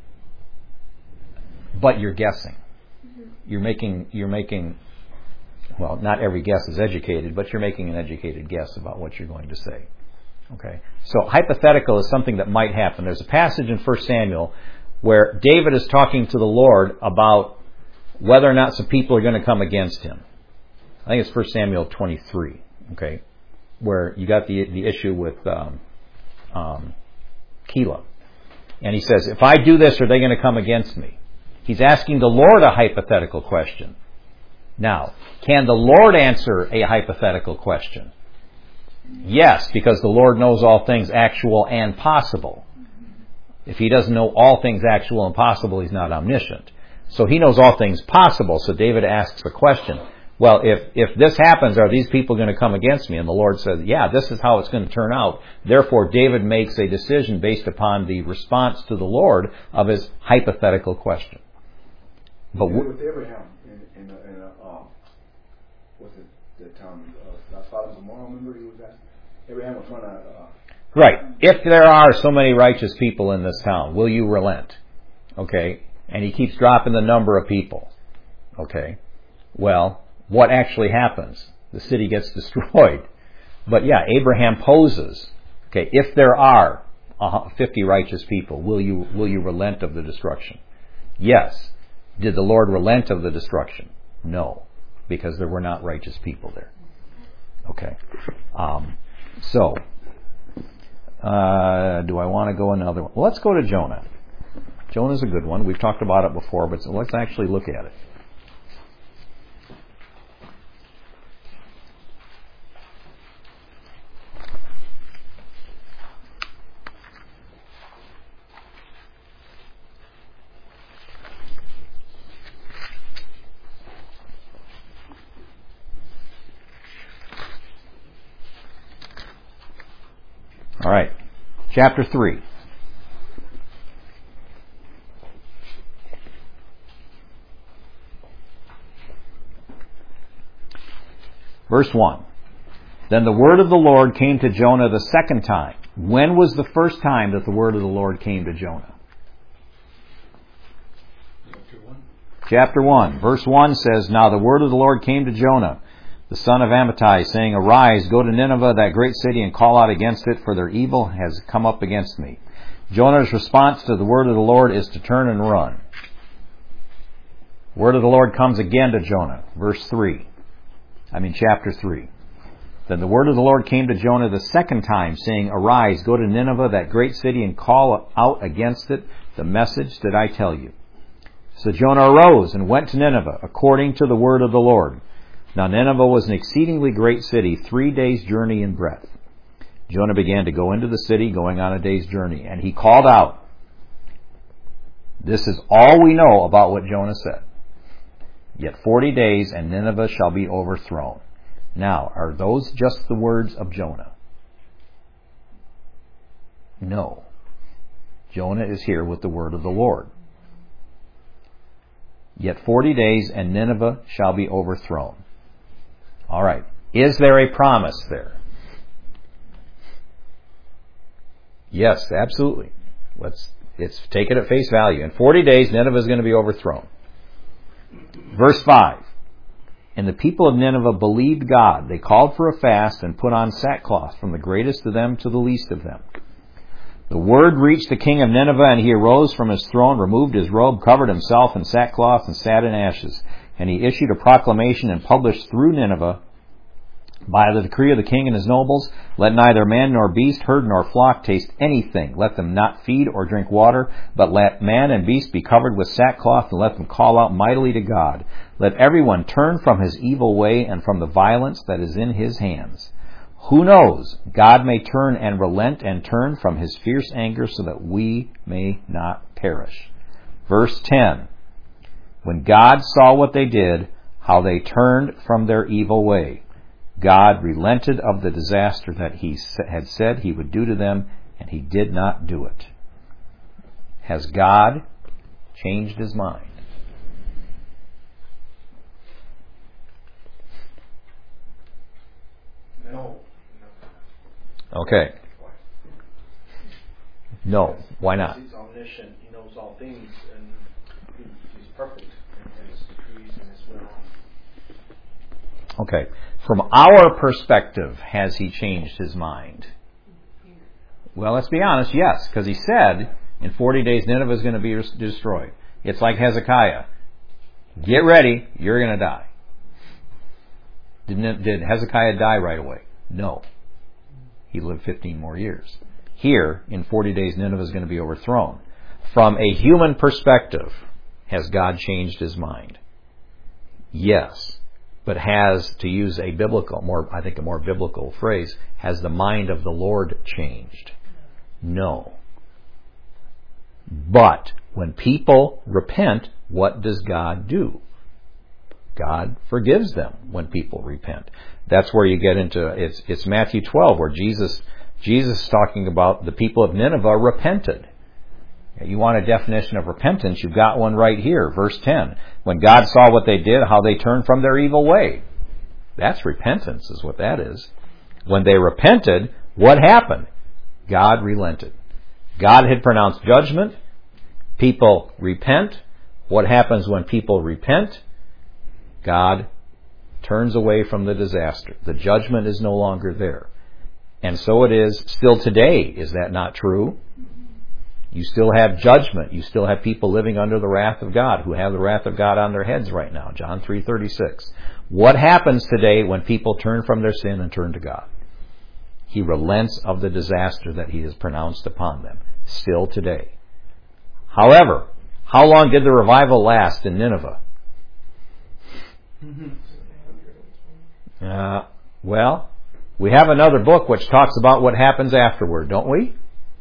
but you're guessing. Mm-hmm. You're making, you're making, well, not every guess is educated, but you're making an educated guess about what you're going to say. Okay? So hypothetical is something that might happen. There's a passage in First Samuel where David is talking to the Lord about whether or not some people are going to come against him. I think it's First Samuel twenty-three, okay, where you got the the issue with um, um, Keilah. And he says, if I do this, are they going to come against me? He's asking the Lord a hypothetical question. Now, can the Lord answer a hypothetical question? Yes, because the Lord knows all things actual and possible. If he doesn't know all things actual and possible, he's not omniscient. So he knows all things possible. So David asks the question, well, if, if this happens, are these people going to come against me? And the Lord says, yeah, this is how it's going to turn out. Therefore, David makes a decision based upon the response to the Lord of his hypothetical question. But w- with Abraham in, in, in uh, um, what's it, the town, uh, Sodom and Gomorrah, remember he was asking? Abraham was trying to... Uh, right. If there are so many righteous people in this town, will you relent? Okay. And he keeps dropping the number of people. Okay. Well, what actually happens? The city gets destroyed. But yeah, Abraham poses, okay, if there are fifty righteous people, will you will you relent of the destruction? Yes. Did the Lord relent of the destruction? No, because there were not righteous people there. Okay. Um, so, uh, do I want to go another one? Well, let's go to Jonah. Jonah's a good one. We've talked about it before, but let's actually look at it. All right. Chapter three. Verse one. Then the word of the Lord came to Jonah the second time. When was the first time that the word of the Lord came to Jonah? Chapter one. Chapter one. Verse one says, Now the word of the Lord came to Jonah, the son of Amittai, saying, Arise, go to Nineveh, that great city, and call out against it, for their evil has come up against me. Jonah's response to the word of the Lord is to turn and run. Word of the Lord comes again to Jonah. Verse three. I mean, chapter three. Then the word of the Lord came to Jonah the second time, saying, Arise, go to Nineveh, that great city, and call out against it the message that I tell you. So Jonah arose and went to Nineveh, according to the word of the Lord. Now Nineveh was an exceedingly great city, three days' journey in breadth. Jonah began to go into the city, going on a day's journey, and he called out. This is all we know about what Jonah said. Yet forty days, and Nineveh shall be overthrown. Now, are those just the words of Jonah? No. Jonah is here with the word of the Lord. Yet forty days, and Nineveh shall be overthrown. All right. Is there a promise there? Yes, absolutely. Let's, let's take it at face value. In forty days, Nineveh is going to be overthrown. Verse five. And the people of Nineveh believed God. They called for a fast and put on sackcloth, from the greatest of them to the least of them. The word reached the king of Nineveh, and he arose from his throne, removed his robe, covered himself in sackcloth, and sat in ashes. And he issued a proclamation and published through Nineveh, by the decree of the king and his nobles, let neither man nor beast, herd nor flock taste anything. Let them not feed or drink water, but let man and beast be covered with sackcloth, and let them call out mightily to God. Let everyone turn from his evil way and from the violence that is in his hands. Who knows? God may turn and relent and turn from his fierce anger so that we may not perish. Verse ten. When God saw what they did, how they turned from their evil way, God relented of the disaster that he had said he would do to them, and he did not do it. Has God changed his mind? No. Okay. No. Why not? He's omniscient. He knows all things, and he, he's perfect in his decrees and his will. Okay. From our perspective, has he changed his mind? Well, let's be honest, yes, because he said in forty days Nineveh is going to be destroyed. It's like Hezekiah. Get ready, you're going to die. Did, did Hezekiah die right away? No. He lived fifteen more years. Here, in forty days, Nineveh is going to be overthrown. From a human perspective, has God changed his mind? Yes. But has, to use a biblical, more I think a more biblical phrase, has the mind of the Lord changed? No. But when people repent, what does God do? God forgives them when people repent. That's where you get into, it's, it's Matthew twelve, where Jesus, Jesus is talking about the people of Nineveh repented. You want a definition of repentance, you've got one right here, verse ten. When God saw what they did, how they turned from their evil way. That's repentance, is what that is. When they repented, what happened? God relented. God had pronounced judgment. People repent. What happens when people repent? God turns away from the disaster. The judgment is no longer there. And so it is still today. Is that not true? You still have judgment. You still have people living under the wrath of God who have the wrath of God on their heads right now. John three thirty-six. What happens today when people turn from their sin and turn to God? He relents of the disaster that he has pronounced upon them. Still today. However, how long did the revival last in Nineveh? Uh, well, we have another book which talks about what happens afterward, don't we?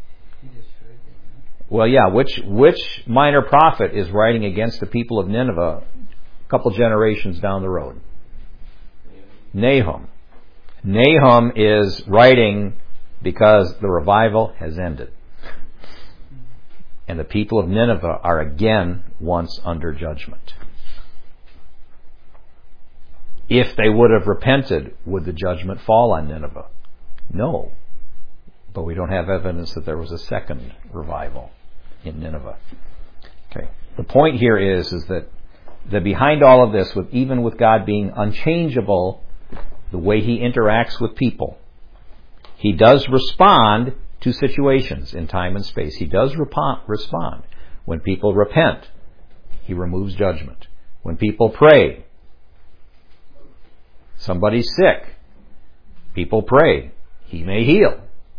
Well, yeah, which which minor prophet is writing against the people of Nineveh a couple generations down the road? Nahum. Nahum is writing because the revival has ended. And the people of Nineveh are again once under judgment. If they would have repented, would the judgment fall on Nineveh? No. But we don't have evidence that there was a second revival in Nineveh. Okay. The point here is, is that, that behind all of this, with even with God being unchangeable, the way he interacts with people, he does respond to situations in time and space. He does rep- respond. When people repent, he removes judgment. When people pray, somebody's sick, people pray, he may heal.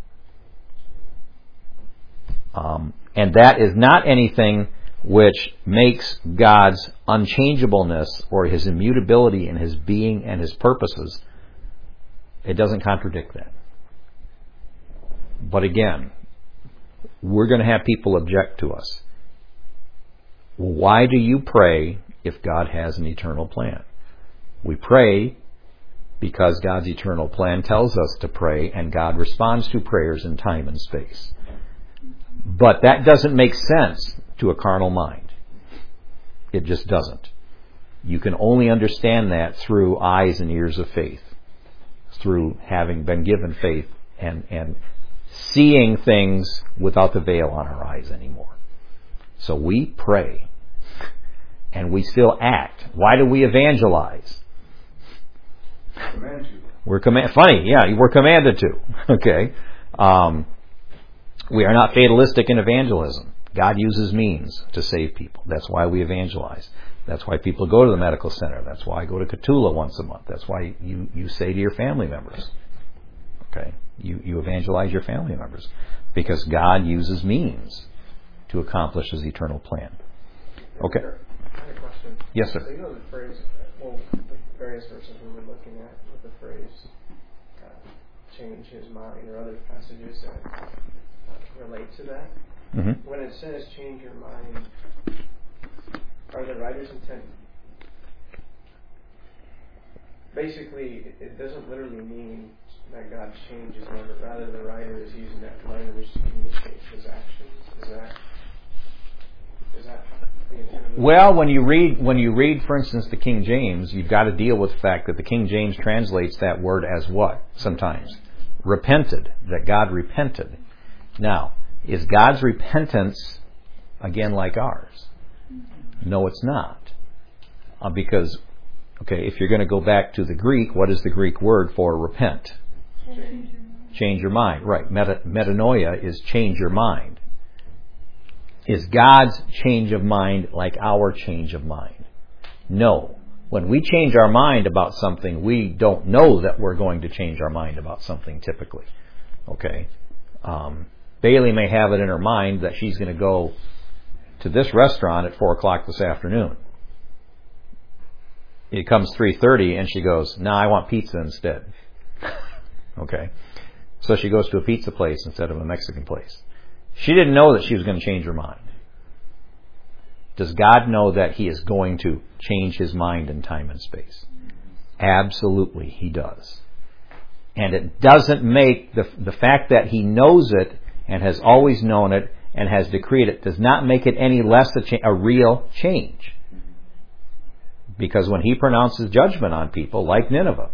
Um, and that is not anything which makes God's unchangeableness or his immutability in his being and his purposes. It doesn't contradict that. But again, we're going to have people object to us. Why do you pray if God has an eternal plan? We pray because God's eternal plan tells us to pray, and God responds to prayers in time and space. But that doesn't make sense to a carnal mind. It just doesn't. You can only understand that through eyes and ears of faith, through having been given faith and, and seeing things without the veil on our eyes anymore. So we pray, and we still act. Why do we evangelize? Command you. We're command. Funny, yeah, we're commanded to. Okay, um, we are not fatalistic in evangelism. God uses means to save people. That's why we evangelize. That's why people go to the medical center. That's why I go to Catula once a month. That's why you, you say to your family members, okay, you, you evangelize your family members, because God uses means to accomplish his eternal plan. Okay. I have a question. Yes, sir. So you know the phrase, well, the various verses we were looking at with the phrase, uh, change his mind, or other passages that uh, relate to that. Mm-hmm. When it says change your mind, are the writer's intent? Basically, it, it doesn't literally mean that God changed his mind, but rather the writer is using that language to communicate his actions. Is that is that the intent of the Well, when you read when you read, for instance, the King James, you've got to deal with the fact that the King James translates that word as what? Sometimes repented, that God repented. Now, is God's repentance again like ours? No, it's not. Uh, because, okay, if you're going to go back to the Greek, what is the Greek word for repent? Change. Change your mind. Right. Meta, metanoia is change your mind. Is God's change of mind like our change of mind? No. When we change our mind about something, we don't know that we're going to change our mind about something typically. Okay. Um, Bailey may have it in her mind that she's going to go to this restaurant at four o'clock this afternoon. It comes three thirty and she goes, "No, I want pizza instead." Okay. So she goes to a pizza place instead of a Mexican place. She didn't know that she was going to change her mind. Does God know that He is going to change His mind in time and space? Absolutely, He does. And it doesn't make the the fact that He knows it and has always known it and has decreed it does not make it any less a, cha- a real change. Because when He pronounces judgment on people like Nineveh,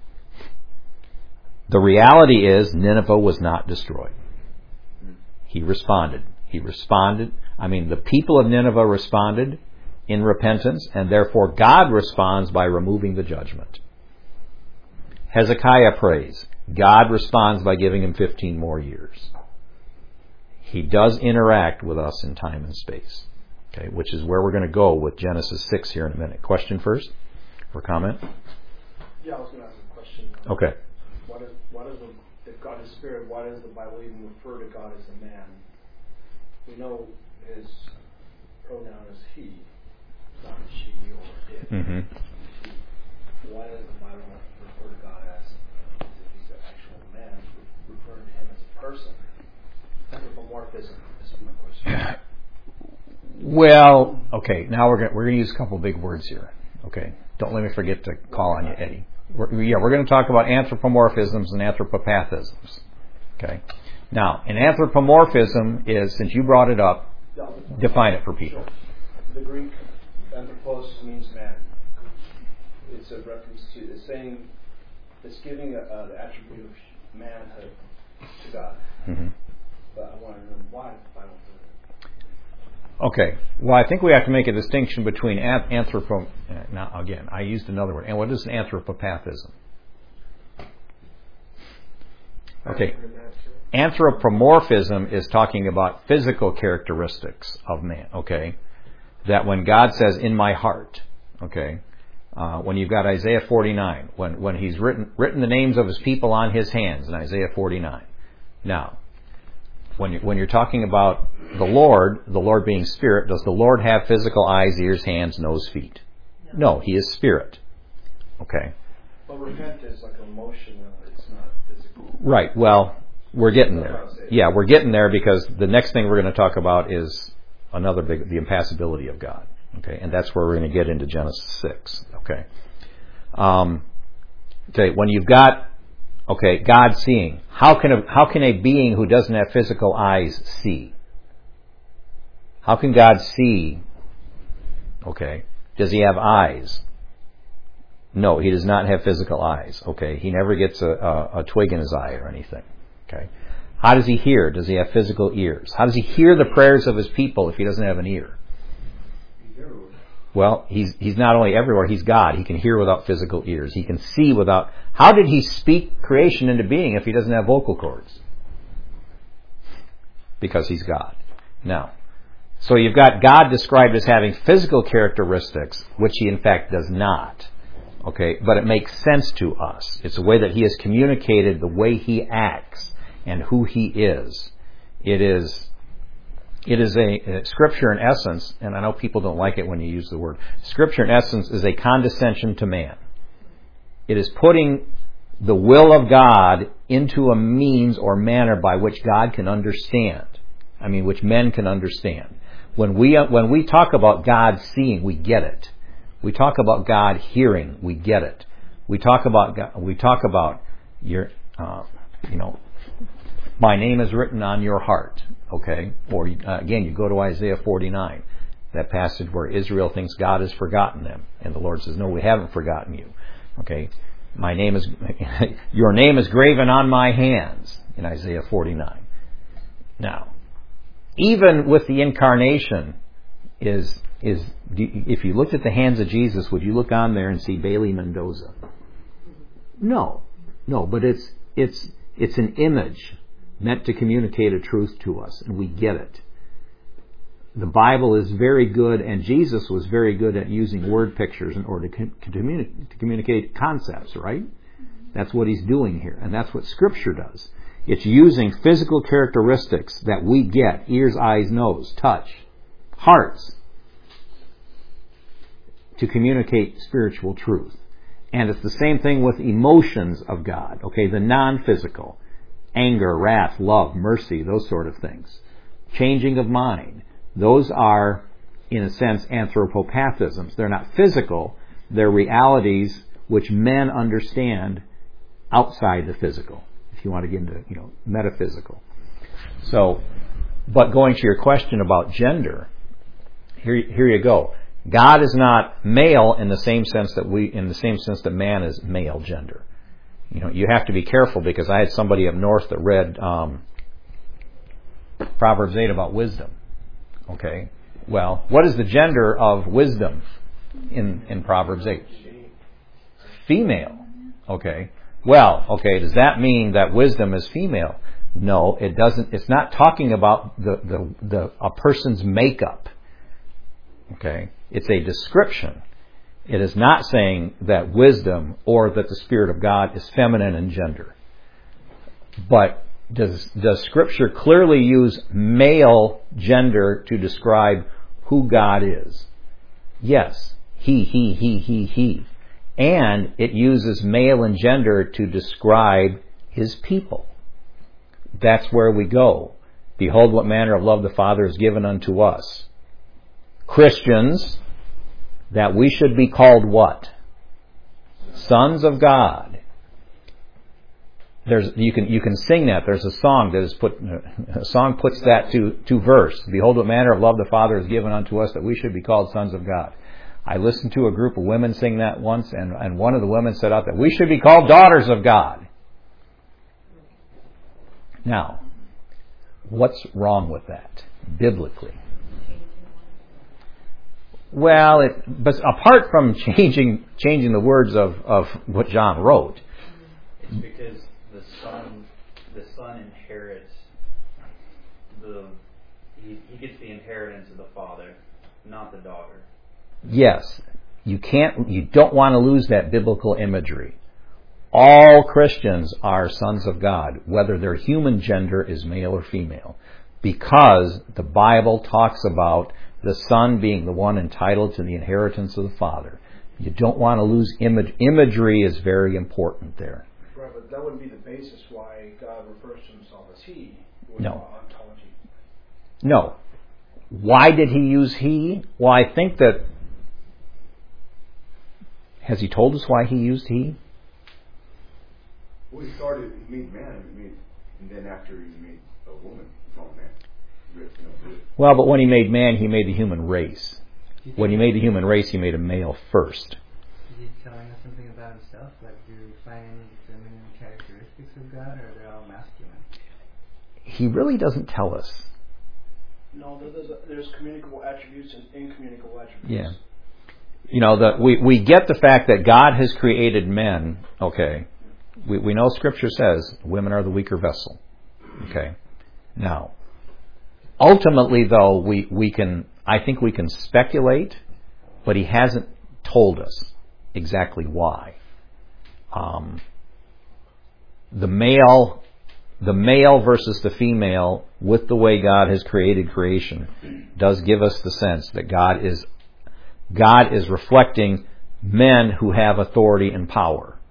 the reality is Nineveh was not destroyed. He responded. He responded. I mean, the people of Nineveh responded in repentance, and therefore God responds by removing the judgment. Hezekiah prays. God responds by giving him fifteen more years. He does interact with us in time and space. Okay, which is where we're going to go with Genesis six here in a minute. Question first? Or comment? Yeah, I was going to ask a question. Okay. Why does, why does the, if God is spirit, why does the Bible even refer to God as a man? We know his pronoun is he, not she or it. Mm-hmm. Why does the Bible refer to God as, as if he's an actual man, referring to him as a person? Anthropomorphism is my question. Well, okay, now we're going we're going to use a couple of big words here. Okay, don't let me forget to call on you, Eddie. We're, yeah, we're going to talk about anthropomorphisms and anthropopathisms. Okay. Now, an anthropomorphism is, since you brought it up, define it for people. Sure. The Greek anthropos means man. It's a reference to, it's saying, it's giving a, uh, the attribute of manhood to God. Mm-hmm. But I want to know why the Bible does it. Okay. Well, I think we have to make a distinction between anthropo... Now, again, I used another word. And what is an anthropopathism? Okay. Anthropomorphism is talking about physical characteristics of man, okay? That when God says, "in my heart," okay? Uh, when you've got Isaiah forty-nine, when, when He's written, written the names of His people on His hands in Isaiah forty-nine. Now, when you're, when you're talking about the Lord, the Lord being Spirit, does the Lord have physical eyes, ears, hands, nose, feet? No, He is Spirit. Okay. But repent is like emotional, it's not physical. Right, well, we're getting there. Yeah, we're getting there because the next thing we're going to talk about is another big, the impassibility of God. Okay, and that's where we're going to get into Genesis six. Okay. Um, okay, when you've got, okay, God seeing, how can a, how can a being who doesn't have physical eyes see? How can God see? Okay, does He have eyes? No, He does not have physical eyes. Okay, He never gets a, a, a twig in His eye or anything. Okay, how does He hear? Does He have physical ears? How does He hear the prayers of His people if He doesn't have an ear? Well, he's he's not only everywhere, He's God. He can hear without physical ears. He can see without... How did He speak creation into being if He doesn't have vocal cords? Because He's God. Now, so you've got God described as having physical characteristics, which He in fact does not. Okay, but it makes sense to us. It's the way that He has communicated the way He acts and who He is. It is... It is a, a Scripture in essence, and I know people don't like it when you use the word. Scripture in essence is a condescension to man. It is putting the will of God into a means or manner by which God can understand. I mean, which men can understand. When we when we talk about God seeing, we get it. We talk about God hearing, we get it. We talk about God, we talk about your, uh, you know, my name is written on your heart. Okay, or uh, again, you go to Isaiah forty-nine, that passage where Israel thinks God has forgotten them, and the Lord says, "No, we haven't forgotten you." Okay, my name is, your name is graven on my hands in Isaiah forty-nine. Now, even with the incarnation, is is if you looked at the hands of Jesus, would you look on there and see Bailey Mendoza? No, no, but it's it's it's an image meant to communicate a truth to us, and we get it. The Bible is very good, and Jesus was very good at using word pictures in order to, communi- to communicate concepts, right? That's what he's doing here, and that's what Scripture does. It's using physical characteristics that we get, ears, eyes, nose, touch, hearts, to communicate spiritual truth. And it's the same thing with emotions of God, okay, the non-physical. Anger, wrath, love, mercy, those sort of things. Changing of mind. Those are, in a sense, anthropopathisms. They're not physical. They're realities which men understand outside the physical, if you want to get into, you know, metaphysical. So, but going to your question about gender, here, here you go. God is not male in the same sense that we, in the same sense that man is male gender. You know, you have to be careful, because I had somebody up north that read um, Proverbs eight about wisdom. Okay, well, what is the gender of wisdom in, in Proverbs eight? Female. Okay, well, okay, does that mean that wisdom is female? No, it doesn't. It's not talking about the, the, the a person's makeup. Okay, it's a description. It is not saying that wisdom or that the Spirit of God is feminine in gender. But does, does Scripture clearly use male gender to describe who God is? Yes. He, he, he, he, he. And it uses male and gender to describe His people. That's where we go. Behold, what manner of love the Father has given unto us. Christians, that we should be called what? Sons of God. There's you can you can sing that. There's a song that is put a song puts that to to verse. Behold, what manner of love the Father has given unto us, that we should be called sons of God. I listened to a group of women sing that once, and, and one of the women said out that we should be called daughters of God. Now, what's wrong with that biblically? Well, it, but apart from changing changing the words of, of what John wrote, it's because the son the son inherits the he, he gets the inheritance of the father, not the daughter. Yes, you can't you don't want to lose that biblical imagery. All Christians are sons of God, whether their human gender is male or female, because the Bible talks about the Son being the one entitled to the inheritance of the Father. You don't want to lose image. Imagery is very important there. Right, but that wouldn't be the basis why God refers to Himself as He. No. Ontology. No. Why did He use He? Well, I think that... Has He told us why He used He? Well, He started, He made man, he made, and then after He made a woman, He called man. Well, but when He made man, He made the human race. When He made the human race, He made a male first. Is He telling us something about Himself? Like, do we find any feminine characteristics of God, or are they all masculine? He really doesn't tell us. No, there's, a, there's communicable attributes and incommunicable attributes. Yeah. You know, the, we, we get the fact that God has created men, okay. We, we know Scripture says women are the weaker vessel. Okay. Now, ultimately, though, we, we can, I think we can speculate, but He hasn't told us exactly why. Um, the male, the male versus the female, with the way God has created creation, does give us the sense that God is, God is reflecting men who have authority and power.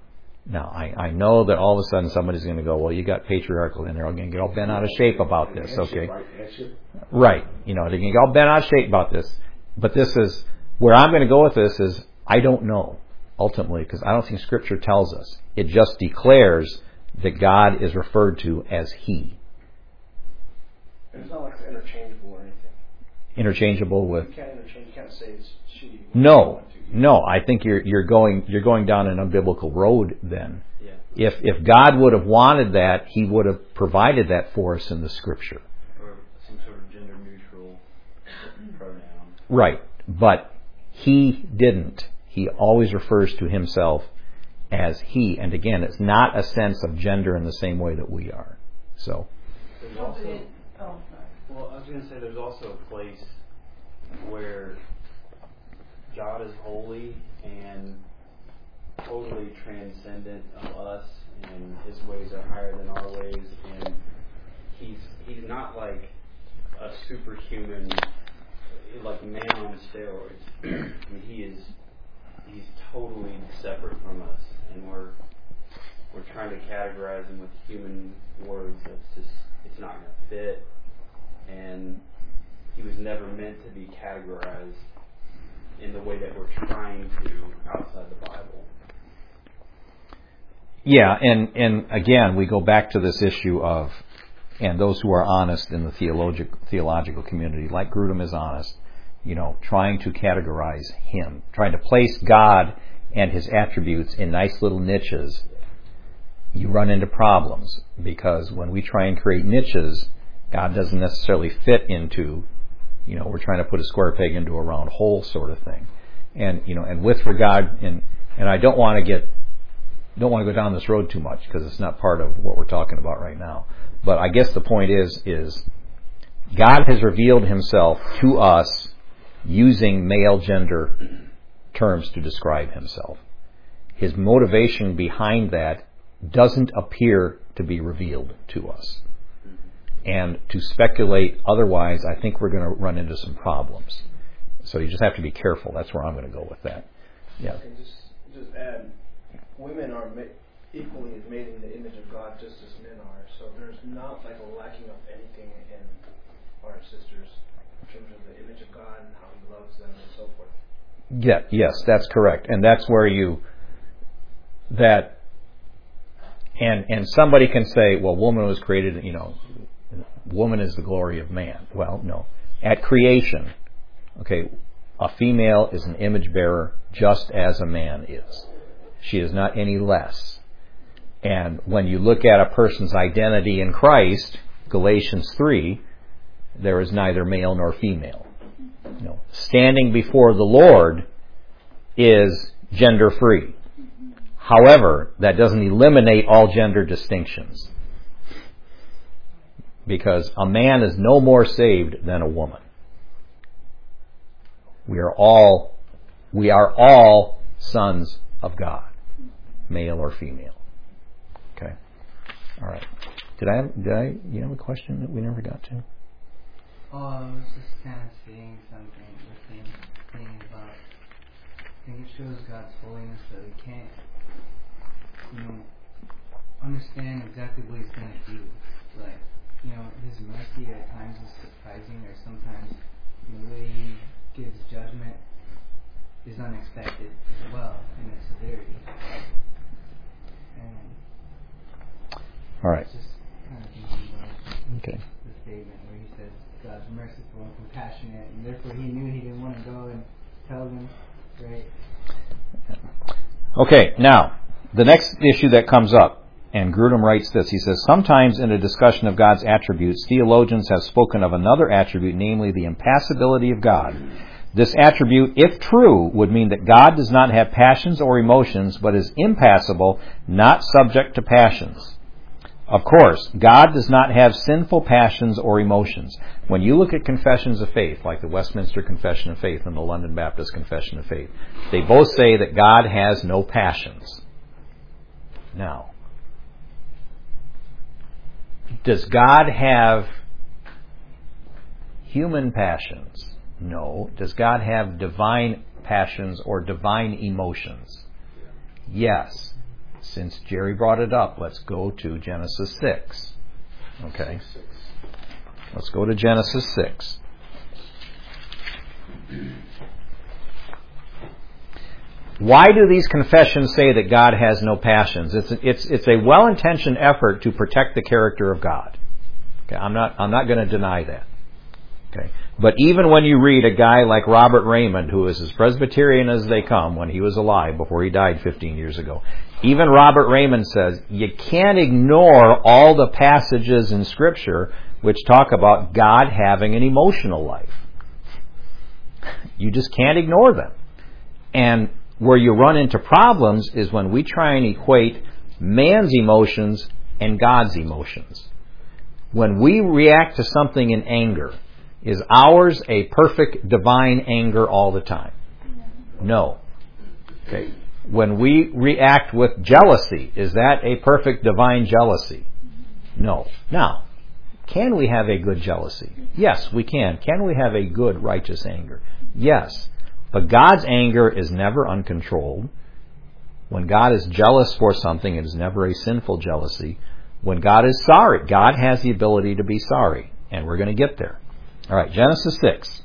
Now, I, I know that all of a sudden somebody's going to go, well, you got patriarchal, and they're all going to get all bent out of shape about this, okay? Right. You know, they're going to get all bent out of shape about this. But this is, where I'm going to go with this is, I don't know, ultimately, because I don't think Scripture tells us. It just declares that God is referred to as He. And it's not like it's interchangeable or anything. Interchangeable with? You can't interchange, you can't say it's she. No. No, I think you're you're going you're going down an unbiblical road then. Yeah. If if God would have wanted that, He would have provided that for us in the Scripture. Or some sort of gender neutral pronoun. Right. But He didn't. He always refers to Himself as He. And again, it's not a sense of gender in the same way that we are. So. There's also, oh, well, I was going to say there's also a place where God is holy and totally transcendent of us, and His ways are higher than our ways, and He's He's not like a superhuman, like man on steroids. I mean, He is He's totally separate from us, and we're we're trying to categorize Him with human words. That's just it's not going to fit, and He was never meant to be categorized in the way that we're trying to outside the Bible. Yeah, and, and again, we go back to this issue of, and those who are honest in the theologic, theological community, like Grudem is honest, you know, trying to categorize Him, trying to place God and His attributes in nice little niches, you run into problems, because when we try and create niches, God doesn't necessarily fit into, you know, we're trying to put a square peg into a round hole sort of thing. And, you know, and with regard, and, and I don't want to get, don't want to go down this road too much, because it's not part of what we're talking about right now. But I guess the point is, is God has revealed Himself to us using male gender terms to describe Himself. His motivation behind that doesn't appear to be revealed to us. And to speculate otherwise, I think we're going to run into some problems. So you just have to be careful. That's where I'm going to go with that. Yeah. And just just add, women are ma- equally as made in the image of God just as men are. So there's not like a lacking of anything in our sisters in terms of the image of God and how He loves them and so forth. Yeah. Yes, that's correct. And that's where you that and and somebody can say, well, woman was created, you know. Woman is the glory of man. Well, no. At creation, okay, a female is an image bearer just as a man is. She is not any less. And when you look at a person's identity in Christ, Galatians three, there is neither male nor female. You know, standing before the Lord is gender free. However, that doesn't eliminate all gender distinctions. Because a man is no more saved than a woman. We are all, we are all sons of God, male or female. Okay. All right. Did I have, did I, you have a question that we never got to? Oh, I was just kind of saying something, the same thing about, I think it shows God's holiness that we can't, you know, understand exactly what He's going to do. Like, you know, His mercy at times is surprising, or sometimes the way He gives judgment is unexpected as well in its severity. And all right. Just kind of thinking about okay. the statement where He says God's merciful and compassionate, and therefore He knew He didn't want to go and tell them, right? Okay, now, the next issue that comes up, and Grudem writes this, he says, sometimes in a discussion of God's attributes, theologians have spoken of another attribute, namely the impassibility of God. This attribute, if true, would mean that God does not have passions or emotions, but is impassible, not subject to passions. Of course, God does not have sinful passions or emotions. When you look at confessions of faith, like the Westminster Confession of Faith and the London Baptist Confession of Faith, they both say that God has no passions. Now, does God have human passions? No. Does God have divine passions or divine emotions? Yes. since Jerry brought it up, let's go to Genesis six. Okay? Let's go to Genesis six. Why do these confessions say that God has no passions? It's it's it's a well-intentioned effort to protect the character of God. Okay, I'm not I'm not going to deny that. Okay, but even when you read a guy like Robert Raymond, who is as Presbyterian as they come when he was alive before he died fifteen years ago, even Robert Raymond says you can't ignore all the passages in Scripture which talk about God having an emotional life. You just can't ignore them. And where you run into problems is when we try and equate man's emotions and God's emotions. When we react to something in anger, is ours a perfect divine anger all the time? No. Okay. When we react with jealousy, is that a perfect divine jealousy? No. Now, can we have a good jealousy? Yes, we can. Can we have a good righteous anger? Yes. But God's anger is never uncontrolled. When God is jealous for something, it is never a sinful jealousy. When God is sorry, God has the ability to be sorry. And we're going to get there. All right, Genesis six.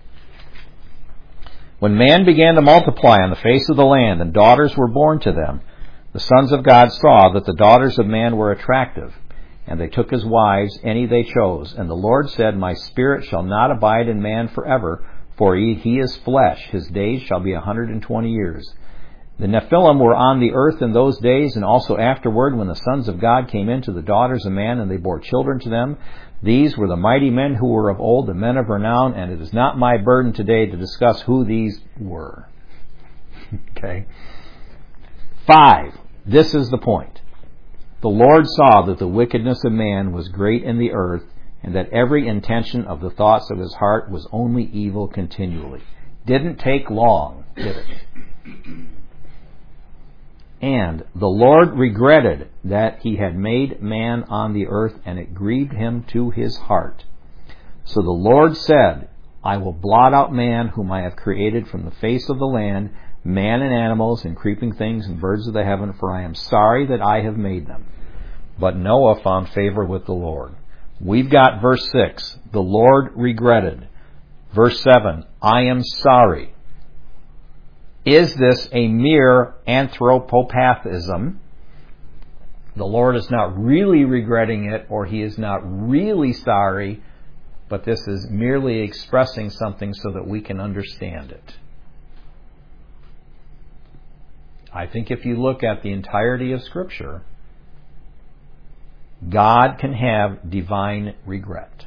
When man began to multiply on the face of the land, and daughters were born to them, the sons of God saw that the daughters of man were attractive, and they took as wives any they chose. And the Lord said, My spirit shall not abide in man forever, for he, he is flesh. His days shall be a hundred and twenty years. The Nephilim were on the earth in those days, and also afterward, when the sons of God came into the daughters of man, and they bore children to them. These were the mighty men who were of old, the men of renown, and it is not my burden today to discuss who these were. Okay. Five. This is the point. The Lord saw that the wickedness of man was great in the earth, and that every intention of the thoughts of his heart was only evil continually. Didn't take long, did it? And the Lord regretted that he had made man on the earth, and it grieved him to his heart. So the Lord said, I will blot out man whom I have created from the face of the land, man and animals and creeping things and birds of the heaven, for I am sorry that I have made them. But Noah found favor with the Lord. We've got verse six, the Lord regretted. Verse seven, I am sorry. Is this a mere anthropopathism? The Lord is not really regretting it, or he is not really sorry, but this is merely expressing something so that we can understand it. I think if you look at the entirety of Scripture, God can have divine regret.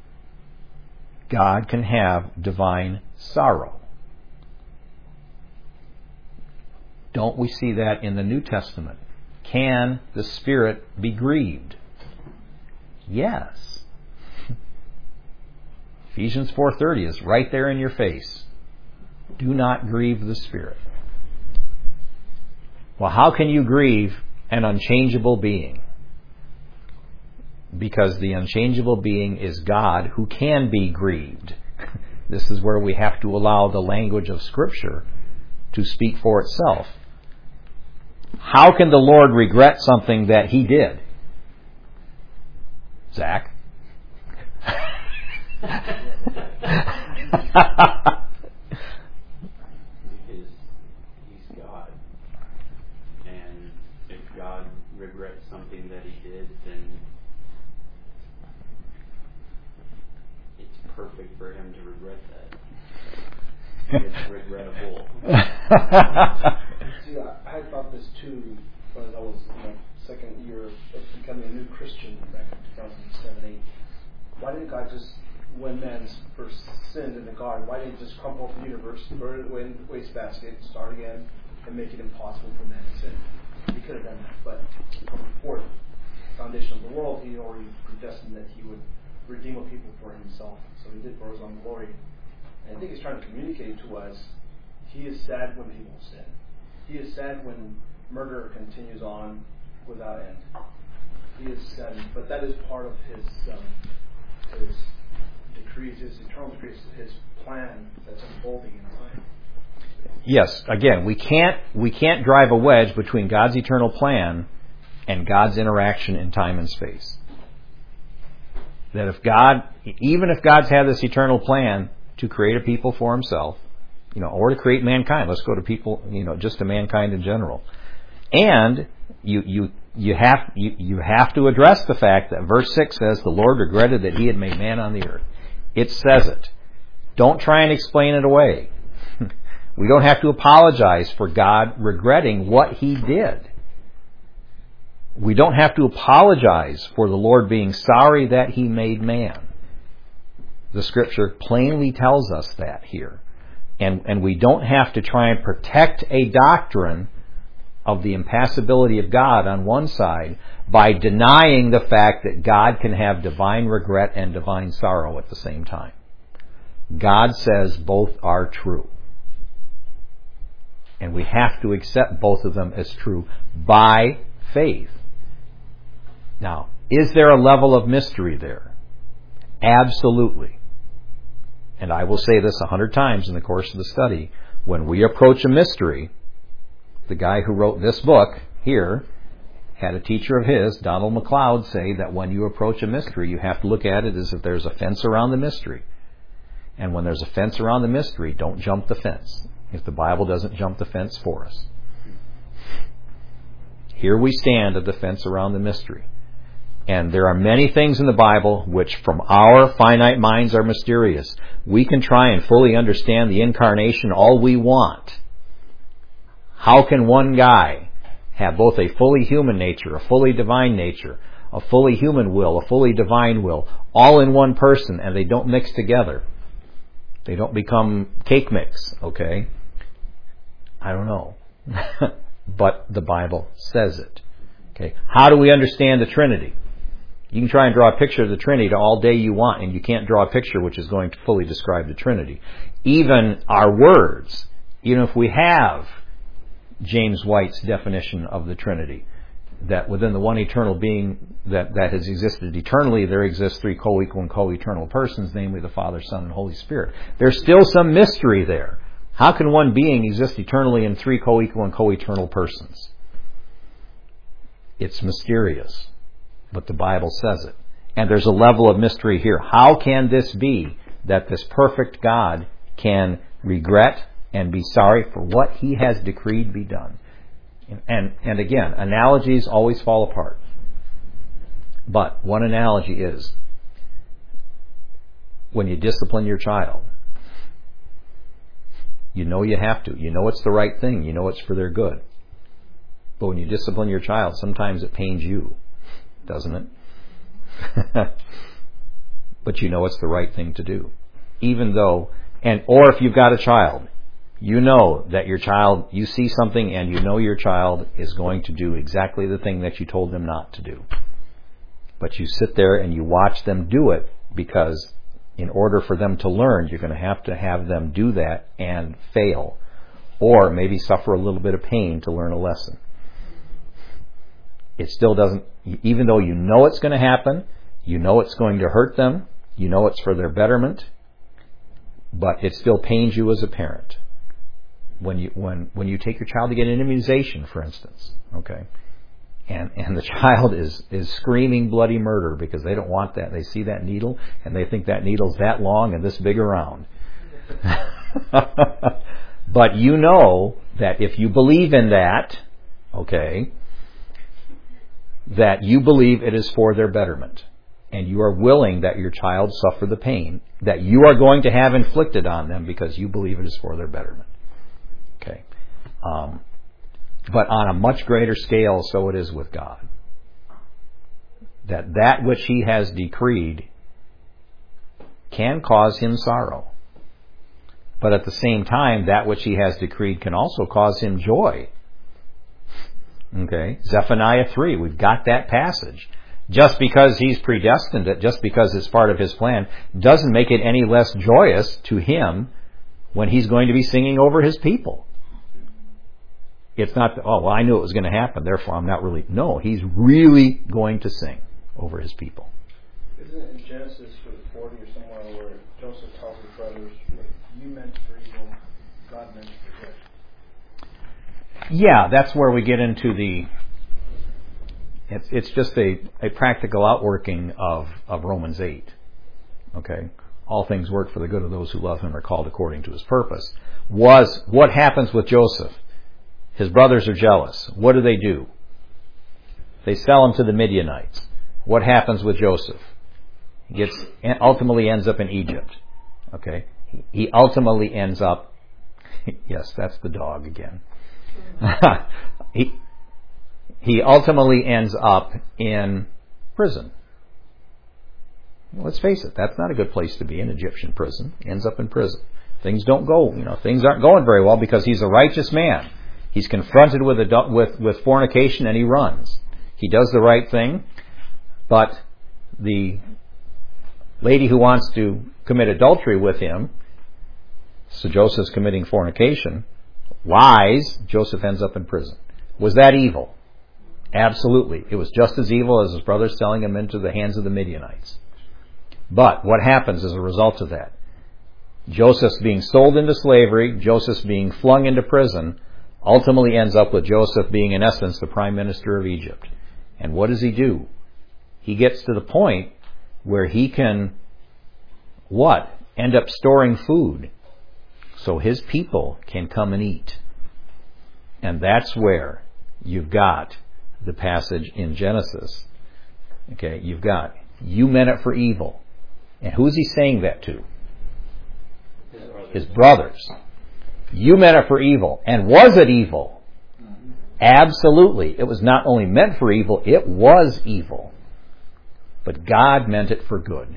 God can have divine sorrow. Don't we see that in the New Testament? Can the Spirit be grieved? Yes. Ephesians four thirty is right there in your face. Do not grieve the Spirit. Well, how can you grieve an unchangeable being? Because the unchangeable being is God, who can be grieved. This is where we have to allow the language of Scripture to speak for itself. How can the Lord regret something that he did? Zach? Because he's God. And if God regrets something that he did, then it's perfect for him to regret that. It's regrettable. See, I, I thought this too when I was in my second year of becoming a new Christian back in two thousand seven eight. Why didn't God just, when man first sinned in the garden, why didn't he just crumple up the universe, burn it away in the wastebasket, start again, and make it impossible for man to sin? He could have done that, but from before the foundation of the world, he already predestined that he would redeem a people for himself. So he did for his own glory. And I think he's trying to communicate to us, he is sad when people sin. He is sad when murder continues on without end. He is sad, but that is part of his um, his decrees, his eternal decrees, his plan that's unfolding in time. yes, again, we can't we can't drive a wedge between God's eternal plan and God's interaction in time and space. That if God, even if God's had this eternal plan to create a people for Himself, you know, or to create mankind, let's go to people, you know, just to mankind in general, and you you you have you, you have to address the fact that verse six says the Lord regretted that He had made man on the earth. It says it. Don't try and explain it away. We don't have to apologize for God regretting what He did. We don't have to apologize for the Lord being sorry that He made man. The Scripture plainly tells us that here. And, and we don't have to try and protect a doctrine of the impassibility of God on one side by denying the fact that God can have divine regret and divine sorrow at the same time. God says both are true. And we have to accept both of them as true by faith. Now, is there a level of mystery there? Absolutely. And I will say this a hundred times in the course of the study. When we approach a mystery, the guy who wrote this book here had a teacher of his, Donald MacLeod, say that when you approach a mystery, you have to look at it as if there's a fence around the mystery. And when there's a fence around the mystery, don't jump the fence, if the Bible doesn't jump the fence for us. Here we stand at the fence around the mystery. And there are many things in the Bible which from our finite minds are mysterious. We can try and fully understand the incarnation all we want. How can one guy have both a fully human nature, a fully divine nature, a fully human will, a fully divine will, all in one person, and they don't mix together? They don't become cake mix, okay? I don't know. But the Bible says it. Okay. How do we understand the Trinity? You can try and draw a picture of the Trinity all day you want, and you can't draw a picture which is going to fully describe the Trinity. Even our words, even if we have James White's definition of the Trinity, that within the one eternal being that, that has existed eternally, there exist three co-equal and co-eternal persons, namely the Father, Son, and Holy Spirit. There's still some mystery there. How can one being exist eternally in three co-equal and co-eternal persons? It's mysterious, but the Bible says it. And there's a level of mystery here. How can this be that this perfect God can regret and be sorry for what He has decreed be done? And, and again, analogies always fall apart. But one analogy is when you discipline your child. You know you have to. You know it's the right thing. You know it's for their good. But when you discipline your child, sometimes it pains you, doesn't it? But you know it's the right thing to do. Even though, and or if you've got a child, you know that your child, you see something and you know your child is going to do exactly the thing that you told them not to do. But you sit there and you watch them do it because in order for them to learn, you're going to have to have them do that and fail. Or maybe suffer a little bit of pain to learn a lesson. It still doesn't, even though you know it's going to happen, you know it's going to hurt them, you know it's for their betterment, but it still pains you as a parent. When you when when you take your child to get an immunization, for instance, okay, and and the child is is screaming bloody murder because they don't want that. They see that needle and they think that needle's that long and this big around. But you know that if you believe in that, okay, that you believe it is for their betterment, and you are willing that your child suffer the pain that you are going to have inflicted on them because you believe it is for their betterment. Okay, um, but on a much greater scale, so it is with God. That that which He has decreed can cause Him sorrow, but at the same time, that which He has decreed can also cause Him joy. Okay, Zephaniah three, we've got that passage. Just because He's predestined it, just because it's part of His plan, doesn't make it any less joyous to Him when He's going to be singing over His people. It's not, oh, well, I knew it was going to happen, therefore I'm not really... No, He's really going to sing over His people. Isn't it in Genesis forty or somewhere where Joseph tells his brothers, you meant for evil, God meant for good. Yeah, that's where we get into the. It's it's just a, a practical outworking of, of Romans eight. Okay, all things work for the good of those who love Him are called according to His purpose. Was what happens with Joseph? His brothers are jealous. What do they do? They sell him to the Midianites. What happens with Joseph? He gets ultimately ends up in Egypt. Okay, he ultimately ends up. Yes, that's the dog again. he he ultimately ends up in prison. Let's face it, that's not a good place to be, an Egyptian prison. Ends up in prison. Things don't go, you know, things aren't going very well because he's a righteous man. He's confronted with a, with with fornication and he runs. He does the right thing, but the lady who wants to commit adultery with him, so Joseph's committing fornication, lies, Joseph ends up in prison. Was that evil? Absolutely. It was just as evil as his brothers selling him into the hands of the Midianites. But what happens as a result of that? Joseph's being sold into slavery, Joseph's being flung into prison, ultimately ends up with Joseph being, in essence, the prime minister of Egypt. And what does he do? He gets to the point where he can, what? End up storing food so his people can come and eat. And that's where you've got the passage in Genesis. Okay, you've got, you meant it for evil. And who's he saying that to? His brothers. You meant it for evil. And was it evil? Absolutely. It was not only meant for evil, it was evil. But God meant it for good.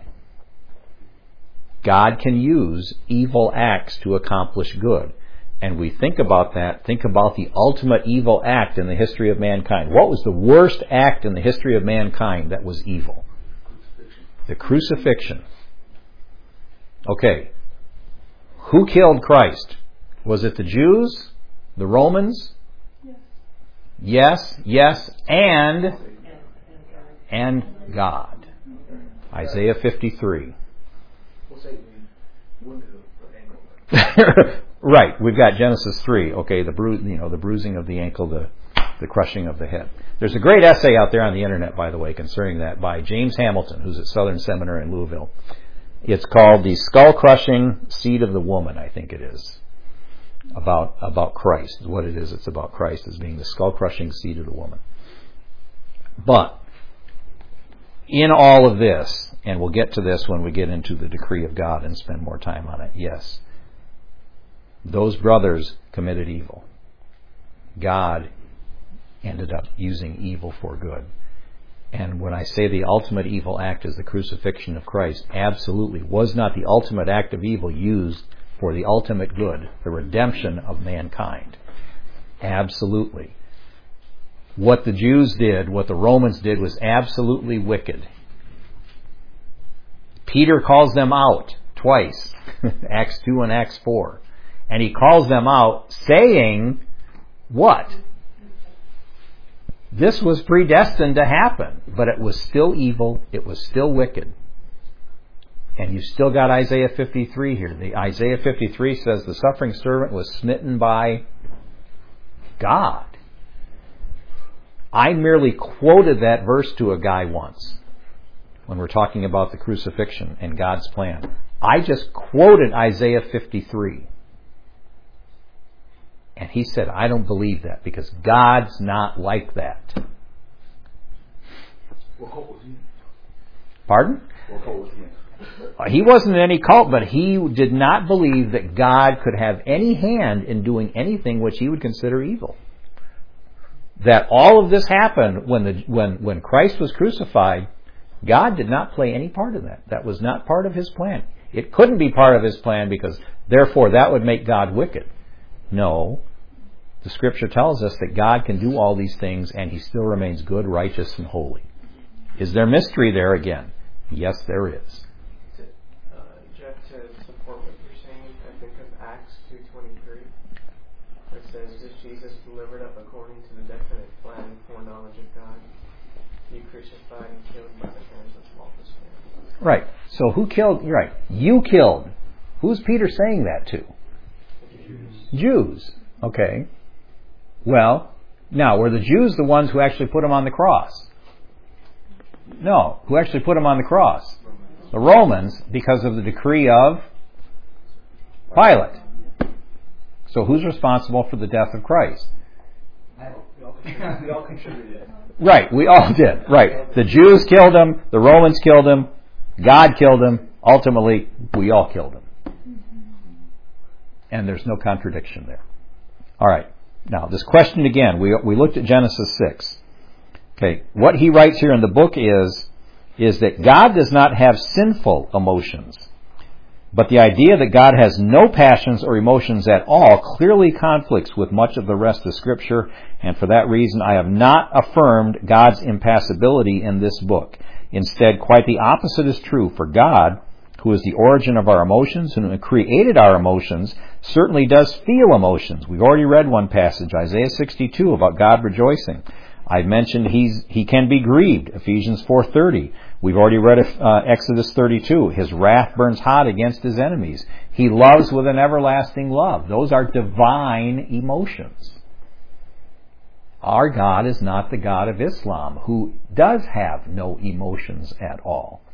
God can use evil acts to accomplish good. And we think about that, think about the ultimate evil act in the history of mankind. What was the worst act in the history of mankind that was evil? The crucifixion. Okay. Who killed Christ? Was it the Jews? The Romans? Yes, yes, and and God. Isaiah fifty-three. Right, we've got Genesis three. Okay, the bru- you know, the bruising of the ankle, the the crushing of the head. There's a great essay out there on the internet, by the way, concerning that by James Hamilton, who's at Southern Seminary in Louisville. It's called The Skull-Crushing Seed of the Woman, I think it is. About about Christ. What it is, it's about Christ as being the skull-crushing seed of the woman. But in all of this, and we'll get to this when we get into the decree of God and spend more time on it, yes, those brothers committed evil. God ended up using evil for good. And when I say the ultimate evil act is the crucifixion of Christ, absolutely. Was not the ultimate act of evil used for the ultimate good, the redemption of mankind? Absolutely. What the Jews did, what the Romans did, was absolutely wicked. Peter calls them out twice, Acts two and Acts four. And he calls them out saying, what? This was predestined to happen, but it was still evil, it was still wicked. And you've still got Isaiah fifty-three here. The Isaiah fifty-three says the suffering servant was smitten by God. I merely quoted that verse to a guy once when we're talking about the crucifixion and God's plan. I just quoted Isaiah fifty-three. And he said, I don't believe that because God's not like that. What cult was he? Pardon? What cult was he? He wasn't in any cult, but he did not believe that God could have any hand in doing anything which he would consider evil. That all of this happened when the when when Christ was crucified, God did not play any part in that. That was not part of his plan. It couldn't be part of his plan because therefore that would make God wicked. No. The Scripture tells us that God can do all these things and he still remains good, righteous, and holy. Is there mystery there again? Yes, there is. Jeff, to support what you're saying, I think of Acts two twenty-three, where it says, "This Jesus delivered up according to the definite plan and foreknowledge of God, you crucified and killed by the hands of lawless men." Right. So who killed? You're right. You killed. Who's Peter saying that to? Jews. Okay. Well, now, were the Jews the ones who actually put him on the cross? No. Who actually put him on the cross? The Romans, because of the decree of Pilate. So who's responsible for the death of Christ? We all contributed. Right, we all did. Right. The Jews killed him, the Romans killed him, God killed him, ultimately, we all killed him. And there's no contradiction there. All right. Now, this question again, we we looked at Genesis six. Okay, what he writes here in the book is, is that God does not have sinful emotions. But the idea that God has no passions or emotions at all clearly conflicts with much of the rest of Scripture, and for that reason I have not affirmed God's impassibility in this book. Instead, quite the opposite is true, for God, who is the origin of our emotions and who created our emotions, certainly does feel emotions. We've already read one passage, Isaiah sixty-two, about God rejoicing. I've mentioned he's he can be grieved, Ephesians four thirty. We've already read uh, Exodus thirty-two. His wrath burns hot against his enemies. He loves with an everlasting love. Those are divine emotions. Our God is not the God of Islam, who does have no emotions at all.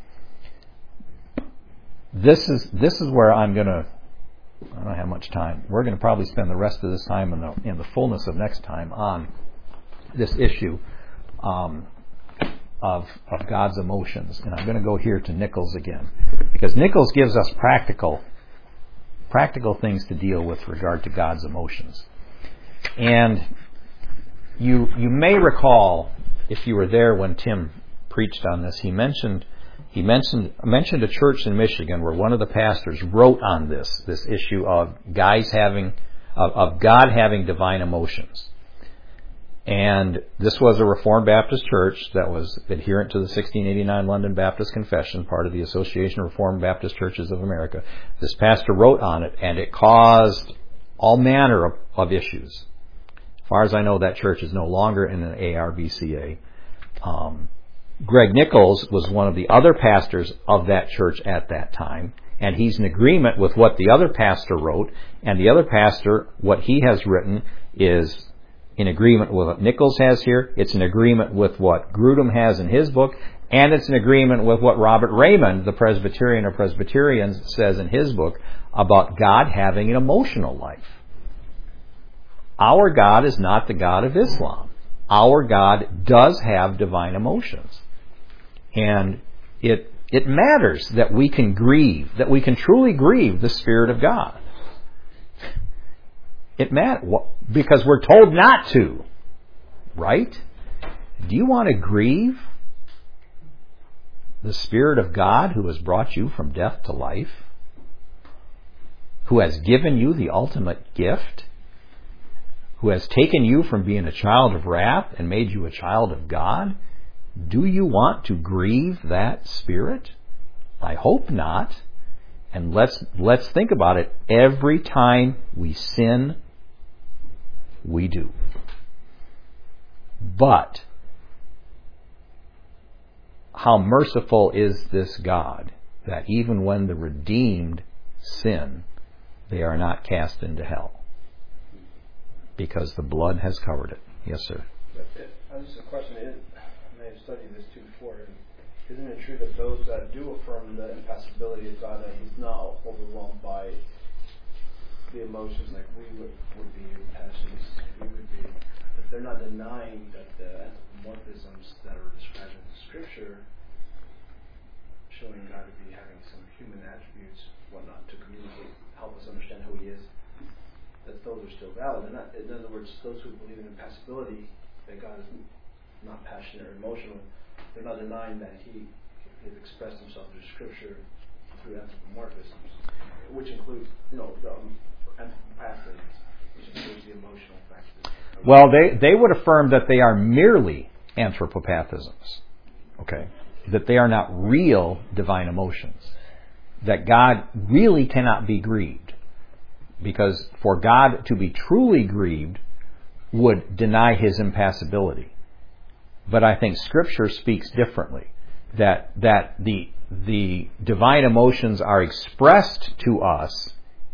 This is this is where I'm going to, I don't have much time. We're going to probably spend the rest of this time in the, in the fullness of next time on this issue um, of, of God's emotions. And I'm going to go here to Nichols again, because Nichols gives us practical practical things to deal with regard to God's emotions. And you you may recall, if you were there when Tim preached on this, he mentioned he mentioned mentioned a church in Michigan where one of the pastors wrote on this this issue of guys having of, of God having divine emotions. And this was a Reformed Baptist church that was adherent to the sixteen eighty-nine London Baptist Confession, part of the Association of Reformed Baptist Churches of America. This pastor wrote on it, and it caused all manner of, of issues. As far as I know, that church is no longer in an A R B C A. Um, Greg Nichols was one of the other pastors of that church at that time, and he's in agreement with what the other pastor wrote, and the other pastor, what he has written, is in agreement with what Nichols has here. It's in agreement with what Grudem has in his book, and it's in agreement with what Robert Raymond, the Presbyterian of Presbyterians, says in his book about God having an emotional life. Our God is not the God of Islam. Our God does have divine emotions. And it it matters that we can grieve, that we can truly grieve the Spirit of God. It matters because we're told not to, right? Do you want to grieve the Spirit of God who has brought you from death to life? Who has given you the ultimate gift? Who has taken you from being a child of wrath and made you a child of God? Do you want to grieve that Spirit? I hope not. And let's let's think about it. Every time we sin, we do. But how merciful is this God that even when the redeemed sin, they are not cast into hell, because the blood has covered it. Yes, sir. Uh, just a question. Is, I may have studied this too before. Isn't it true that those that do affirm the impassibility of God, that He's not overwhelmed by the emotions like we would, would be, passions we would be, that they're not denying that the anthropomorphisms that are described in the Scripture, showing God to be having some human attributes, whatnot, to communicate, help us understand who He is, that those are still valid. And not, in other words, those who believe in impassibility, that God is not passionate or emotional, they're not denying that He has expressed Himself through Scripture through anthropomorphisms, which includes, you know, the um, anthropopathisms, which includes the emotional factors. Well, they, they would affirm that they are merely anthropopathisms. Okay? That they are not real divine emotions. That God really cannot be grieved. Because for God to be truly grieved would deny His impassibility. But I think Scripture speaks differently. That that the the divine emotions are expressed to us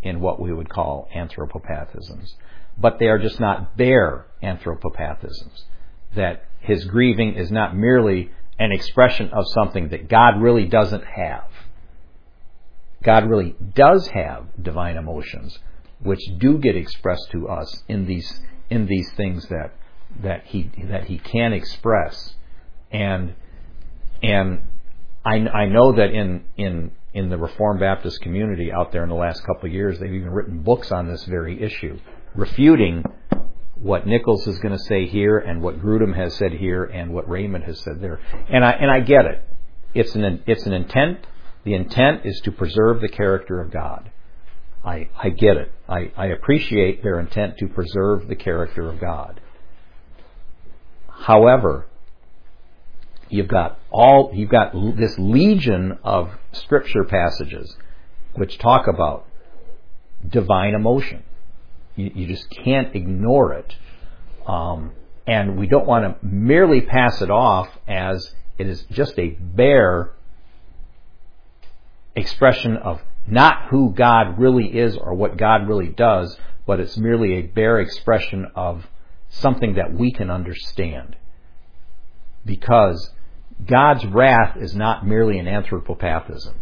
in what we would call anthropopathisms. But they are just not bare anthropopathisms. That his grieving is not merely an expression of something that God really doesn't have. God really does have divine emotions, which do get expressed to us in these in these things that that he that he can express. And and I, I know that in in in the Reformed Baptist community out there in the last couple of years, they've even written books on this very issue, refuting what Nichols is going to say here and what Grudem has said here and what Raymond has said there. And I and I get it. It's an it's an intent. The intent is to preserve the character of God. I I get it. I, I appreciate their intent to preserve the character of God. However, you've got all you've got this legion of scripture passages which talk about divine emotion. You, you just can't ignore it. Um, and we don't want to merely pass it off as it is just a bare expression of not who God really is or what God really does, but it's merely a bare expression of something that we can understand. Because God's wrath is not merely an anthropopathism.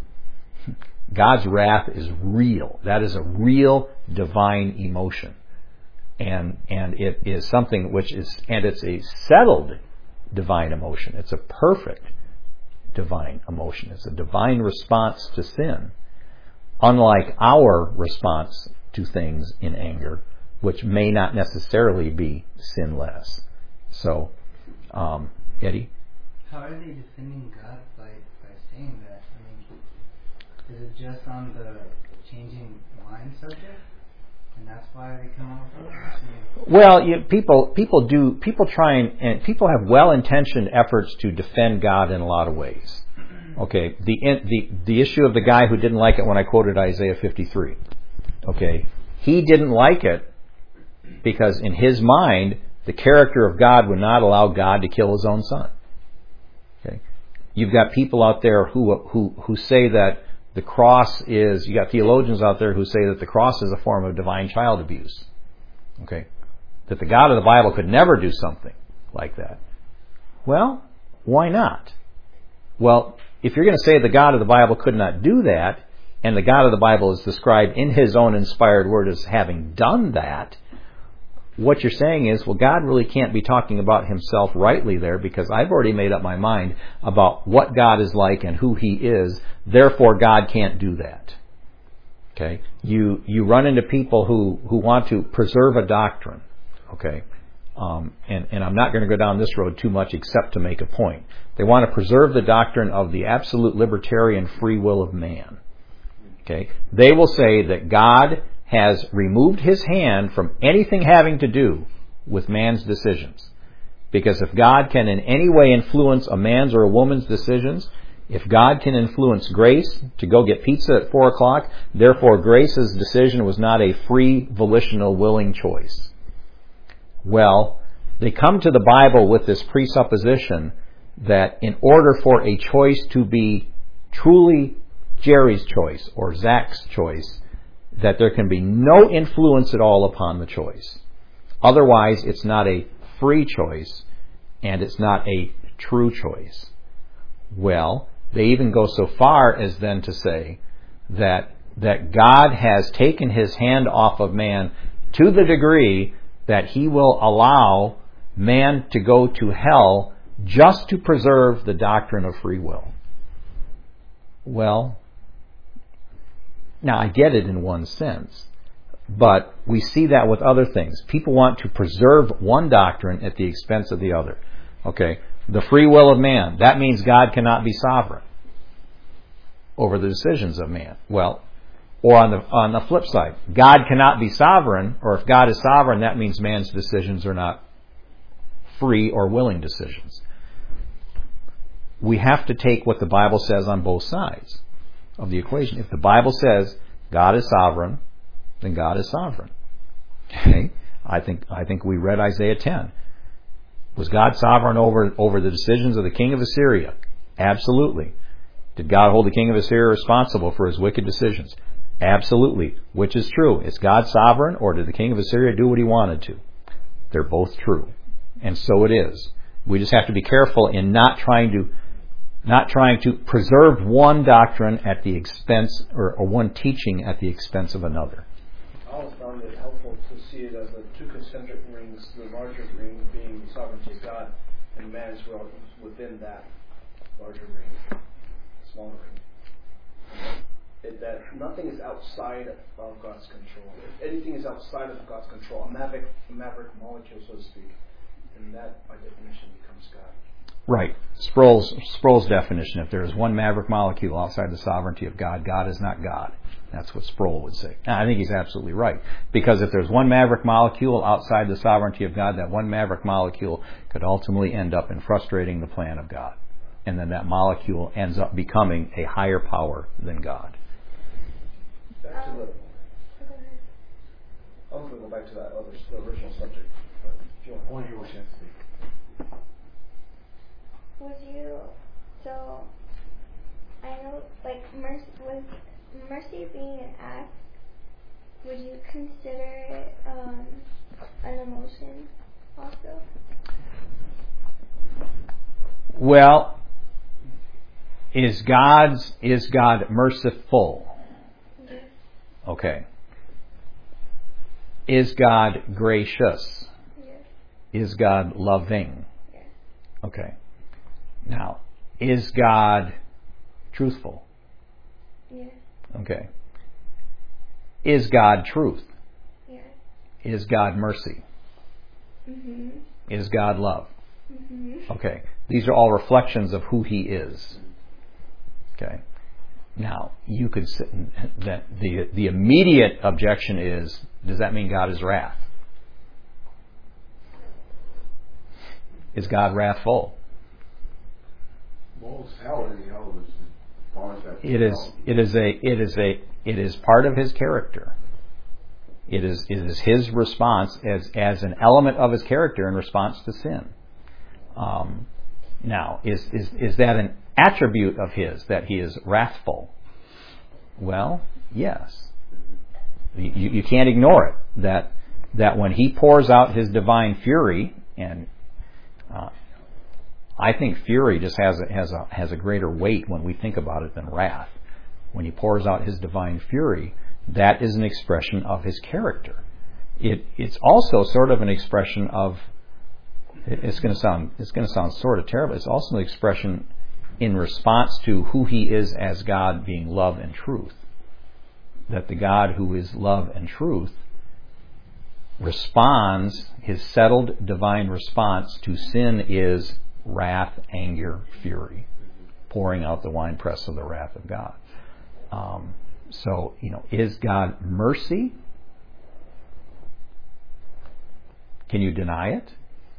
God's wrath is real. That is a real divine emotion. And and it is something which is, and it's a settled divine emotion. It's a perfect divine emotion. It's a divine response to sin. Unlike our response to things in anger, which may not necessarily be sinless. So, um, Eddie? How are they defending God by, by saying that? I mean, is it just on the changing mind subject? And that's why they come off with it? Well, you, people people do people try and, and people have well-intentioned efforts to defend God in a lot of ways. Okay, the the the issue of the guy who didn't like it when I quoted Isaiah fifty-three. Okay, he didn't like it because in his mind the character of God would not allow God to kill His own Son. Okay, you've got people out there who who who say that the cross is. You got theologians out there who say that the cross is a form of divine child abuse. Okay, that the God of the Bible could never do something like that. Well, why not? Well, if you're going to say the God of the Bible could not do that, and the God of the Bible is described in His own inspired word as having done that, what you're saying is, well, God really can't be talking about Himself rightly there because I've already made up my mind about what God is like and who He is, therefore God can't do that. Okay? You you run into people who, who want to preserve a doctrine. Okay? Um, and, and I'm not going to go down this road too much except to make a point. They want to preserve the doctrine of the absolute libertarian free will of man. Okay? They will say that God has removed His hand from anything having to do with man's decisions. Because if God can in any way influence a man's or a woman's decisions, if God can influence Grace to go get pizza at four o'clock, therefore Grace's decision was not a free, volitional, willing choice. Well, they come to the Bible with this presupposition that in order for a choice to be truly Jerry's choice or Zach's choice, that there can be no influence at all upon the choice. Otherwise, it's not a free choice and it's not a true choice. Well, they even go so far as then to say that that God has taken His hand off of man to the degree that He will allow man to go to hell just to preserve the doctrine of free will. Well, now I get it in one sense, but we see that with other things. People want to preserve one doctrine at the expense of the other. Okay, the free will of man, that means God cannot be sovereign over the decisions of man. Well, or on the on the flip side, God cannot be sovereign, or if God is sovereign, that means man's decisions are not free or willing decisions. We have to take what the Bible says on both sides of the equation. If the Bible says God is sovereign, then God is sovereign. Okay? I think I think we read Isaiah ten. Was God sovereign over, over the decisions of the king of Assyria? Absolutely. Did God hold the king of Assyria responsible for his wicked decisions? Absolutely. Which is true? Is God sovereign, or did the king of Assyria do what he wanted to? They're both true. And so it is. We just have to be careful in not trying to not trying to preserve one doctrine at the expense, or, or one teaching at the expense of another. I always found it helpful to see it as the two concentric rings, the larger ring being the sovereignty of God, and man's world within that larger ring, smaller ring. It, that nothing is outside of God's control. If anything is outside of God's control, a maverick, maverick molecule, so to speak, and that, by definition, becomes God. Right. Sproul's, Sproul's definition, if there is one maverick molecule outside the sovereignty of God, God is not God. That's what Sproul would say. And I think he's absolutely right. Because if there's one maverick molecule outside the sovereignty of God, that one maverick molecule could ultimately end up in frustrating the plan of God. And then that molecule ends up becoming a higher power than God. Back to the... I was going to go back to that other, the original subject. But if you want to hear what you have to speak. Would you, so, I know, like, mercy, was mercy being an act, would you consider it um, an emotion also? Well, is God's, is God merciful? Yes. Okay. Is God gracious? Yes. Is God loving? Yes. Okay. Now, is God truthful? Yes. Okay. Is God truth? Yes. Is God mercy? Mm-hmm. Is God love? Mm-hmm. Okay. These are all reflections of who He is. Okay. Now, you could sit and, that the the immediate objection is, does that mean God is wrath? Is God wrathful? Well, it's hell in hell is as that. It is. It is a. It is a. It is part of His character. It is. It is His response as as an element of His character in response to sin. Um, now, is is is that an attribute of His that He is wrathful? Well, yes. You you can't ignore it. That that when He pours out His divine fury, and uh, I think fury just has a, has a has a greater weight when we think about it than wrath. When He pours out His divine fury, that is an expression of His character. It it's also sort of an expression of. It's going to sound it's going to sound sort of terrible. It's also an expression in response to who He is as God, being love and truth. That the God who is love and truth responds, His settled divine response to sin is wrath, anger, fury, pouring out the winepress of the wrath of God. Um, so, you know, is God mercy? Can you deny it?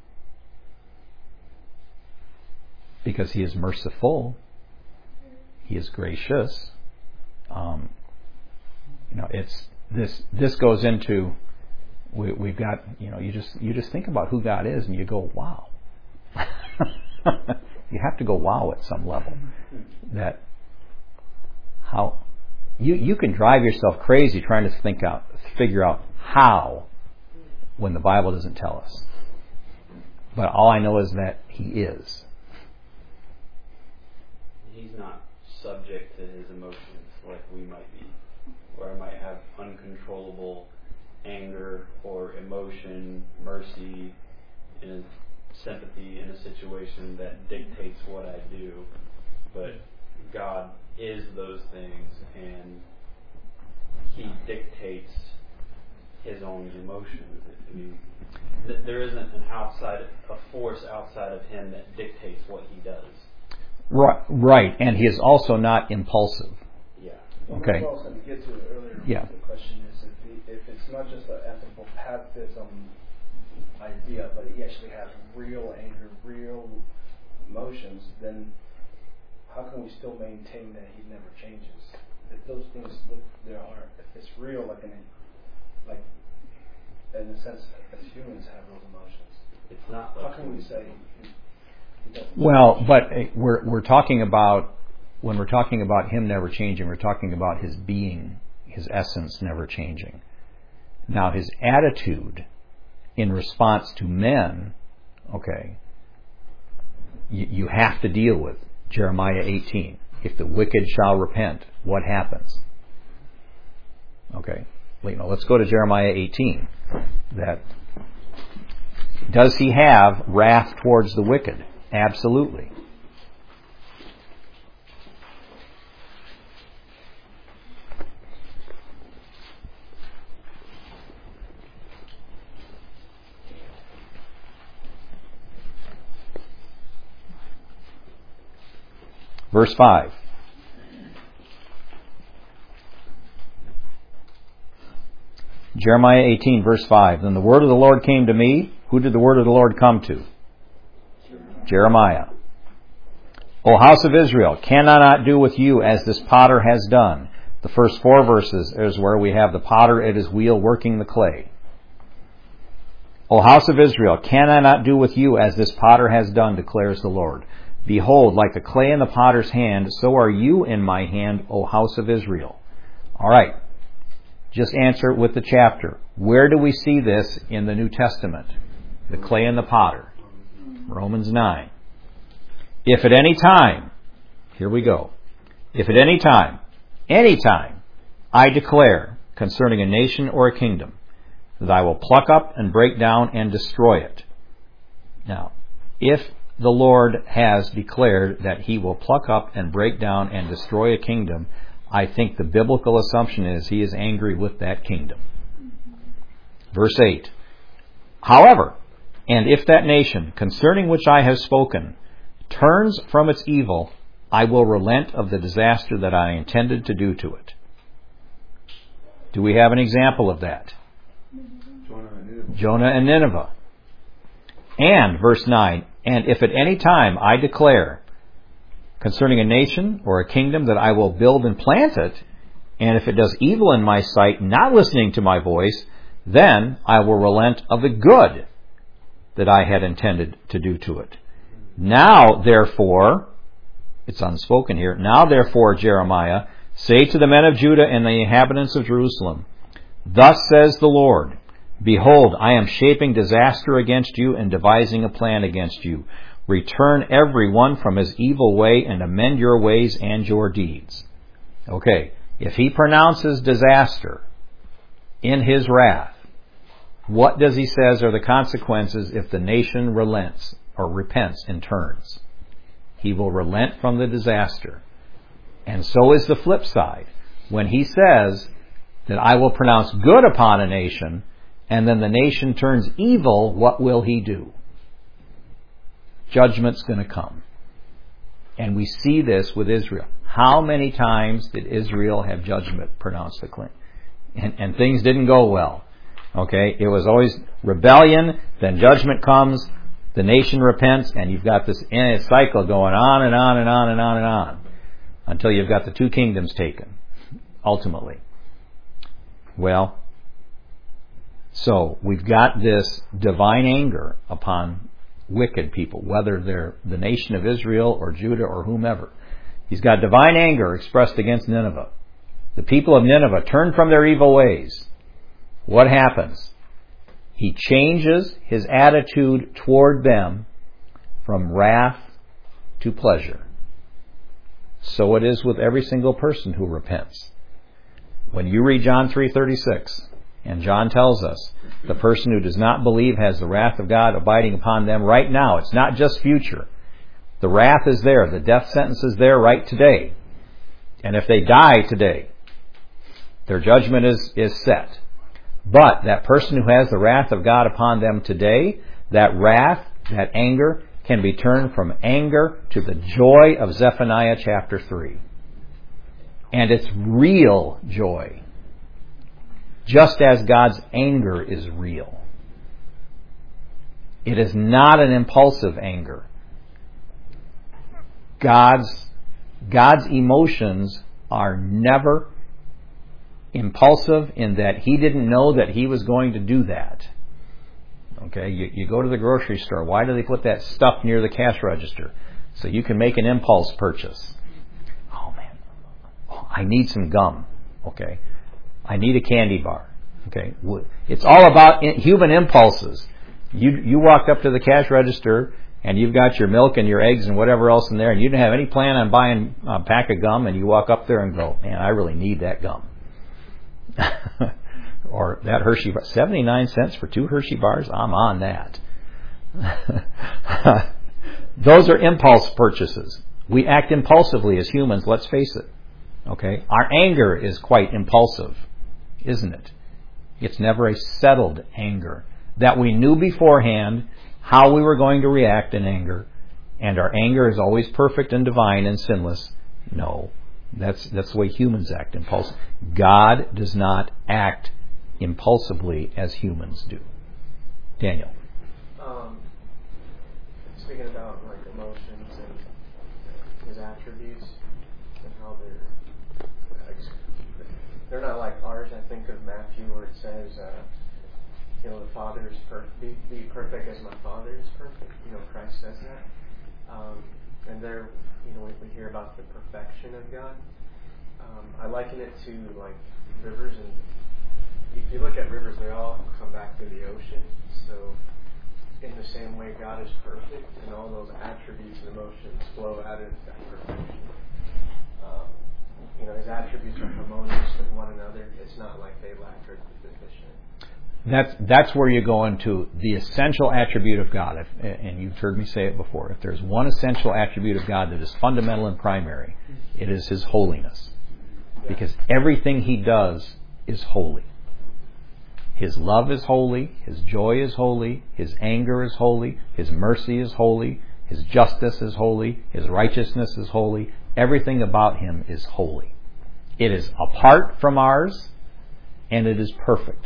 Because He is merciful, He is gracious. Um, you know, it's this. This goes into we, we've got. You know, you just you just think about who God is, and you go, wow. You have to go wow at some level. That how you you can drive yourself crazy trying to think out, figure out how, when the Bible doesn't tell us. But all I know is that He is. He's not subject to His emotions like we might be, where I might have uncontrollable anger or emotion, mercy, and sympathy in a situation that dictates what I do. But God is those things, and He dictates His own emotions. I mean, th- there isn't an outside, a force outside of Him that dictates what He does. Right, right, and He is also not impulsive. Yeah. Okay. What I was going to get to earlier, yeah. The question is if, he, if it's not just an anthropopathism idea, but He actually has real anger, real emotions, then how can we still maintain that He never changes? If those things look, there are, if it's real, like in, like in a sense, as humans have those emotions, it's not. How can we say? Well, but we're we're talking about when we're talking about Him never changing, we're talking about His being, his essence never changing. Now his attitude in response to men, okay, you, you have to deal with Jeremiah eighteen. If the wicked shall repent, what happens? Okay, you know, let's go to Jeremiah eighteen. That does he have wrath towards the wicked? Absolutely. Verse five. Jeremiah eighteen, verse five. Then the word of the Lord came to me. Who did the word of the Lord come to? Jeremiah. Jeremiah. O house of Israel, can I not do with you as this potter has done? The first four verses is where we have the potter at his wheel working the clay. O house of Israel, can I not do with you as this potter has done, declares the Lord. Behold, like the clay in the potter's hand, so are you in my hand, O house of Israel. All right. Just answer it with the chapter. Where do we see this in the New Testament? The clay and the potter. Romans nine. If at any time, here we go. If at any time, any time, I declare concerning a nation or a kingdom, that I will pluck up and break down and destroy it. Now, if the Lord has declared that he will pluck up and break down and destroy a kingdom, I think the biblical assumption is he is angry with that kingdom. Verse eight. However, and if that nation, concerning which I have spoken, turns from its evil, I will relent of the disaster that I intended to do to it. Do we have an example of that? Jonah and Nineveh. Jonah and Nineveh. And, verse nine, and if at any time I declare concerning a nation or a kingdom that I will build and plant it, and if it does evil in my sight, not listening to my voice, then I will relent of the good that I had intended to do to it. Now, therefore, it's unspoken here, now, therefore, Jeremiah, say to the men of Judah and the inhabitants of Jerusalem, thus says the Lord, behold, I am shaping disaster against you and devising a plan against you. Return every one from his evil way and amend your ways and your deeds. Okay, if he pronounces disaster in his wrath, what does he says are the consequences if the nation relents or repents and turns? He will relent from the disaster. And so is the flip side. When he says that I will pronounce good upon a nation, and then the nation turns evil, what will he do? Judgment's going to come. And we see this with Israel. How many times did Israel have judgment pronounced upon? And, and things didn't go well. Okay, it was always rebellion, then judgment comes, the nation repents, and you've got this cycle going on and on and on and on and on until you've got the two kingdoms taken, ultimately. Well, so we've got this divine anger upon wicked people, whether they're the nation of Israel or Judah or whomever. He's got divine anger expressed against Nineveh. The people of Nineveh turn from their evil ways. What happens? He changes his attitude toward them from wrath to pleasure. So it is with every single person who repents. When you read John three thirty-six, and John tells us, the person who does not believe has the wrath of God abiding upon them right now. It's not just future. The wrath is there. The death sentence is there right today. And if they die today, their judgment is, is set. But that person who has the wrath of God upon them today, that wrath, that anger, can be turned from anger to the joy of Zephaniah chapter three. And it's real joy. Just as God's anger is real. It is not an impulsive anger. God's, God's emotions are never impulsive in that he didn't know that he was going to do that. Okay, you, you go to the grocery store. Why do they put that stuff near the cash register? So you can make an impulse purchase. Oh man, oh, I need some gum. Okay, I need a candy bar. Okay, it's all about human impulses. You you walked up to the cash register and you've got your milk and your eggs and whatever else in there, and you didn't have any plan on buying a pack of gum, and you walk up there and go, man, I really need that gum. Or that Hershey bar, seventy-nine cents for two Hershey bars, I'm on that. Those are impulse purchases. We act impulsively as humans, let's face it. Okay? Our anger is quite impulsive, isn't it? It's never a settled anger. That we knew beforehand how we were going to react in anger, and our anger is always perfect and divine and sinless. No. That's that's the way humans act, impulsive. God does not act impulsively as humans do. Daniel. Um, speaking about like emotions and his attributes and how they're they're not like ours. I think of Matthew where it says, uh, you know, the Father is perfect. Be, be perfect as my Father is perfect. You know, Christ says that. Um, and there, you know, we, we hear about the perfection of God. Um, I liken it to like rivers, and if you look at rivers, they all come back to the ocean. So, in the same way, God is perfect, and all those attributes and emotions flow out of that perfection. Um, you know, His attributes are harmonious with one another. It's not like they lack or deficient. That's that's where you go into the essential attribute of God. If, and you've heard me say it before. If there's one essential attribute of God that is fundamental and primary, it is His holiness. Because everything He does is holy. His love is holy. His joy is holy. His anger is holy. His mercy is holy. His justice is holy. His righteousness is holy. Everything about Him is holy. It is apart from ours, and it is perfect.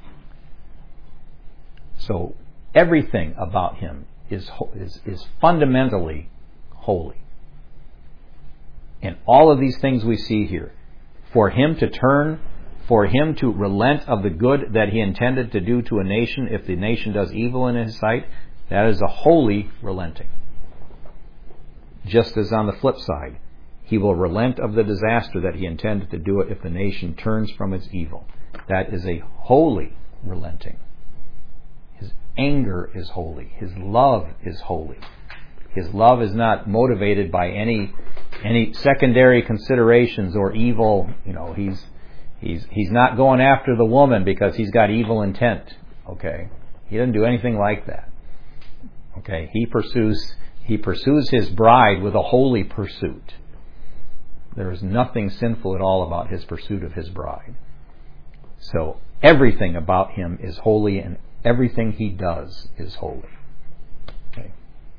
So everything about Him is, is, is fundamentally holy. And all of these things we see here, for Him to turn, for Him to relent of the good that He intended to do to a nation if the nation does evil in His sight, that is a holy relenting. Just as on the flip side, He will relent of the disaster that He intended to do it if the nation turns from its evil. That is a holy relenting. His anger is holy. His love is holy. His love is not motivated by any any secondary considerations or evil. You know, he's he's he's not going after the woman because he's got evil intent. Okay, He doesn't do anything like that. Okay, He pursues he pursues His bride with a holy pursuit. There is nothing sinful at all about His pursuit of His bride. So everything about Him is holy, and everything He does is holy. Okay.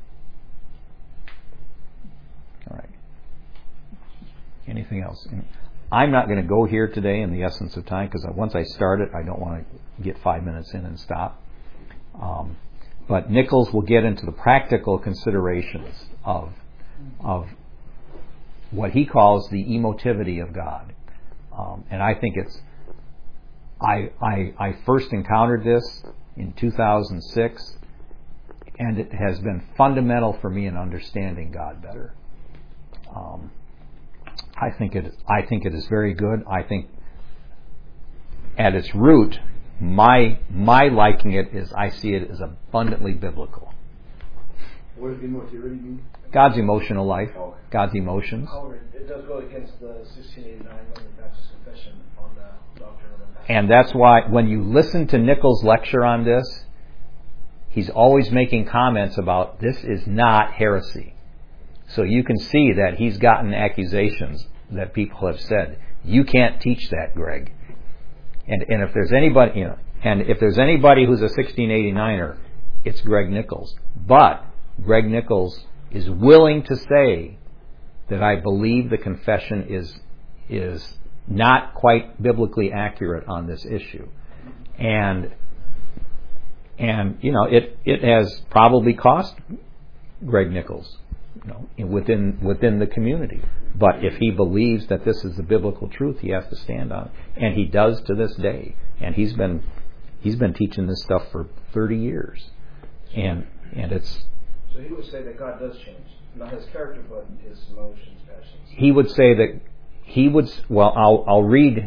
All right. Anything else? I'm not going to go here today in the essence of time, because once I start it, I don't want to get five minutes in and stop. Um, but Nichols will get into the practical considerations of of what he calls the emotivity of God. Um, and I think it's, I, I, I first encountered this in two thousand six, and it has been fundamental for me in understanding God better. Um, I think it, I think it is very good. I think at its root, my, my liking it is I see it as abundantly biblical. What does emotivity mean? God's emotional life, God's emotions. However, it does go against the sixteen eighty-nine London Baptist Confession on the doctrine of the Passion. And that's why when you listen to Nichols' lecture on this, he's always making comments about this is not heresy. So you can see that he's gotten accusations that people have said, you can't teach that, Greg. And and if there's anybody, you know, and if there's anybody who's a sixteen eighty-niner, it's Greg Nichols. But Greg Nichols is willing to say that I believe the confession is is not quite biblically accurate on this issue. And and you know, it it has probably cost Greg Nichols, you know, within within the community. But if he believes that this is the biblical truth, he has to stand on it. And he does to this day. And he's been he's been teaching this stuff for thirty years. And and it's So he would say that God does change, not His character, but His emotions, passions. He would say that he would. Well, I'll I'll read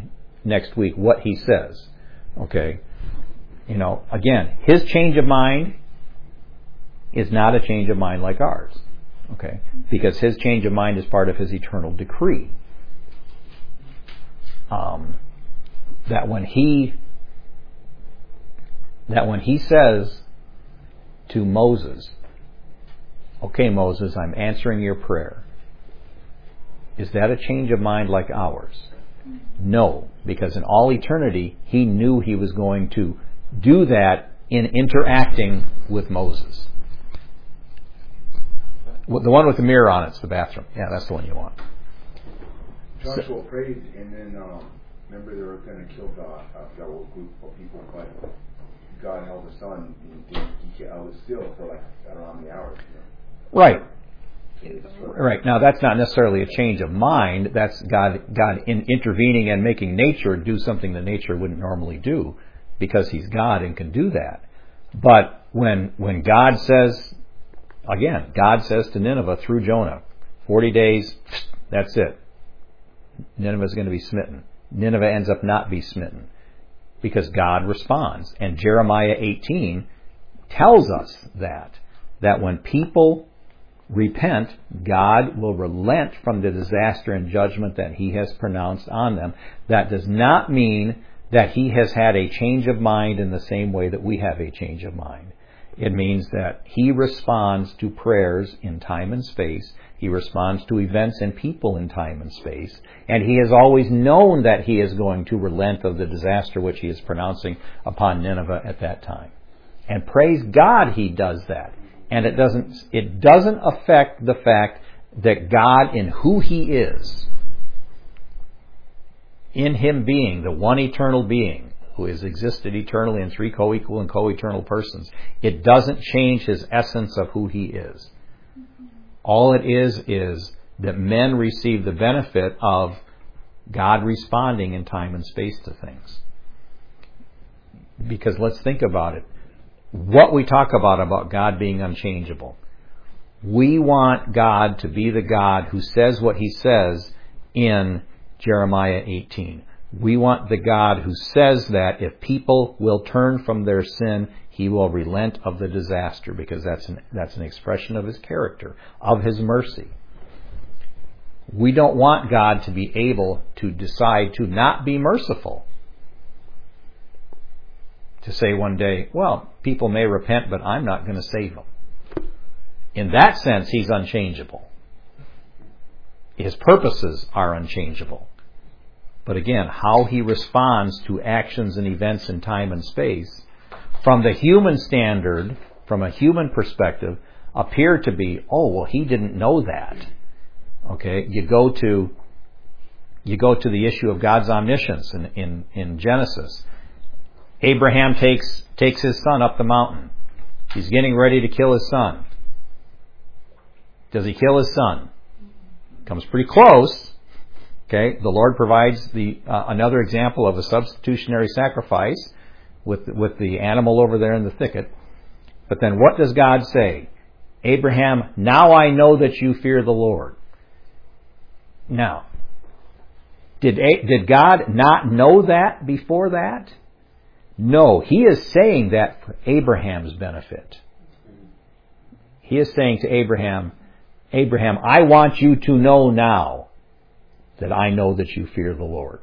next week what he says. Okay? You know, again, his change of mind is not a change of mind like ours. Okay? Because his change of mind is part of his eternal decree. Um, that when he that when he says to Moses, okay, Moses, I'm answering your prayer. Is that a change of mind like ours? No, because in all eternity, he knew he was going to do that in interacting with Moses. The one with the mirror on it's the bathroom. Yeah, that's the one you want. Joshua So, prayed, and then um, remember they were going to kill God, uh, that whole group of people, but God held the sun, and he was still for like I don't know how many hours. You know? Right. Right. Now that's not necessarily a change of mind. That's God God in intervening and making nature do something that nature wouldn't normally do, because he's God and can do that. But when when God says, again, God says to Nineveh through Jonah, forty days, that's it. Nineveh is going to be smitten. Nineveh ends up not be smitten because God responds. And Jeremiah eighteen tells us that, that when people repent, God will relent from the disaster and judgment that he has pronounced on them. That does not mean that he has had a change of mind in the same way that we have a change of mind. It means that he responds to prayers in time and space. He responds to events and people in time and space. And he has always known that he is going to relent of the disaster which he is pronouncing upon Nineveh at that time. And praise God he does that. And it doesn't, it doesn't affect the fact that God, in who he is, in him being the one eternal being who has existed eternally in three co-equal and co-eternal persons, it doesn't change his essence of who he is. All it is is that men receive the benefit of God responding in time and space to things. Because let's think about it. What we talk about, about God being unchangeable. We want God to be the God who says what he says in Jeremiah eighteen. We want the God who says that if people will turn from their sin, he will relent of the disaster, because that's an, that's an expression of his character, of his mercy. We don't want God to be able to decide to not be merciful. To say one day, well, people may repent, but I'm not going to save them. In that sense, he's unchangeable. His purposes are unchangeable. But again, how he responds to actions and events in time and space, from the human standard, from a human perspective, appear to be, oh, well, he didn't know that. Okay, you go to you go to the issue of God's omniscience in, in, in Genesis. Abraham takes takes his son up the mountain. He's getting ready to kill his son. Does he kill his son? Comes pretty close. Okay, the Lord provides the uh, another example of a substitutionary sacrifice with with the animal over there in the thicket. But then what does God say? Abraham, now I know that you fear the Lord. Now, did did God not know that before that? No, he is saying that for Abraham's benefit. He is saying to Abraham, Abraham, I want you to know now that I know that you fear the Lord.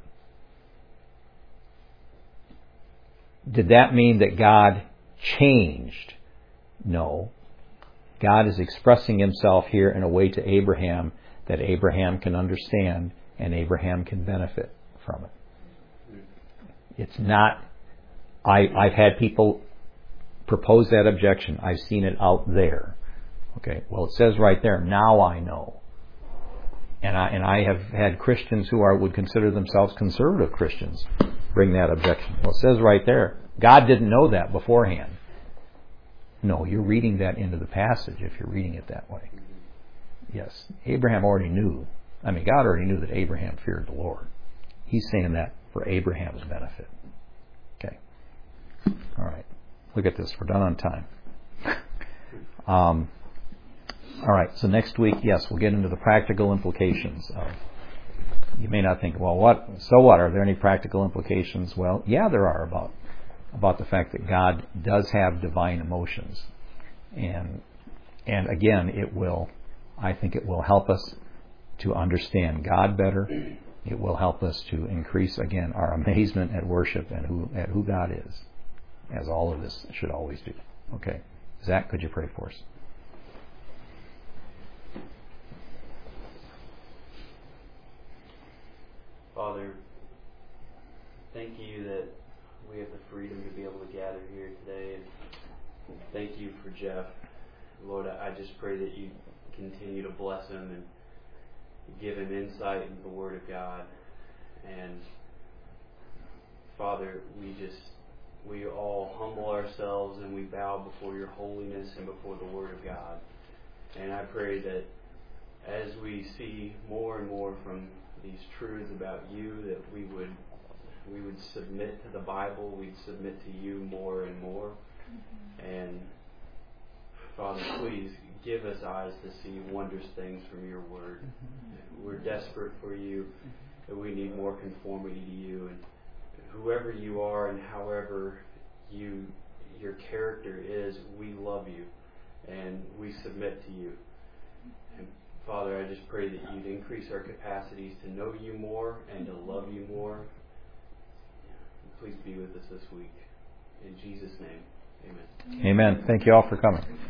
Did that mean that God changed? No. God is expressing himself here in a way to Abraham that Abraham can understand and Abraham can benefit from it. It's not... I, I've had people propose that objection. I've seen it out there. Okay, well, it says right there, now I know. And I and I have had Christians who are would consider themselves conservative Christians bring that objection. Well, it says right there, God didn't know that beforehand. No, you're reading that into the passage if you're reading it that way. Yes, Abraham already knew. I mean, God already knew that Abraham feared the Lord. He's saying that for Abraham's benefit. Okay. All right. Look at this. We're done on time. Um, all right. So next week, yes, we'll get into the practical implications of you may not think, well, what? So what? Are there any practical implications? Well, yeah, there are about about the fact that God does have divine emotions, and and again, it will. I think it will help us to understand God better. It will help us to increase again our amazement at worship and who at who God is, as all of this should always do. Okay, Zach, could you pray for us? Father, thank you that we have the freedom to be able to gather here today, and thank you for Jeff. Lord, I just pray that you continue to bless him and give him insight into the Word of God. And Father, we just we all humble ourselves and we bow before your holiness and before the Word of God. And I pray that as we see more and more from these truths about you, that we would we would submit to the Bible, we'd submit to you more and more. Mm-hmm. And Father, please give us eyes to see wondrous things from your word. Mm-hmm. We're desperate for you, and we need more conformity to you. And whoever you are and however you your character is, we love you and we submit to you. And Father, I just pray that you'd increase our capacities to know you more and to love you more. Please be with us this week. In Jesus' name, amen. Amen. Thank you all for coming.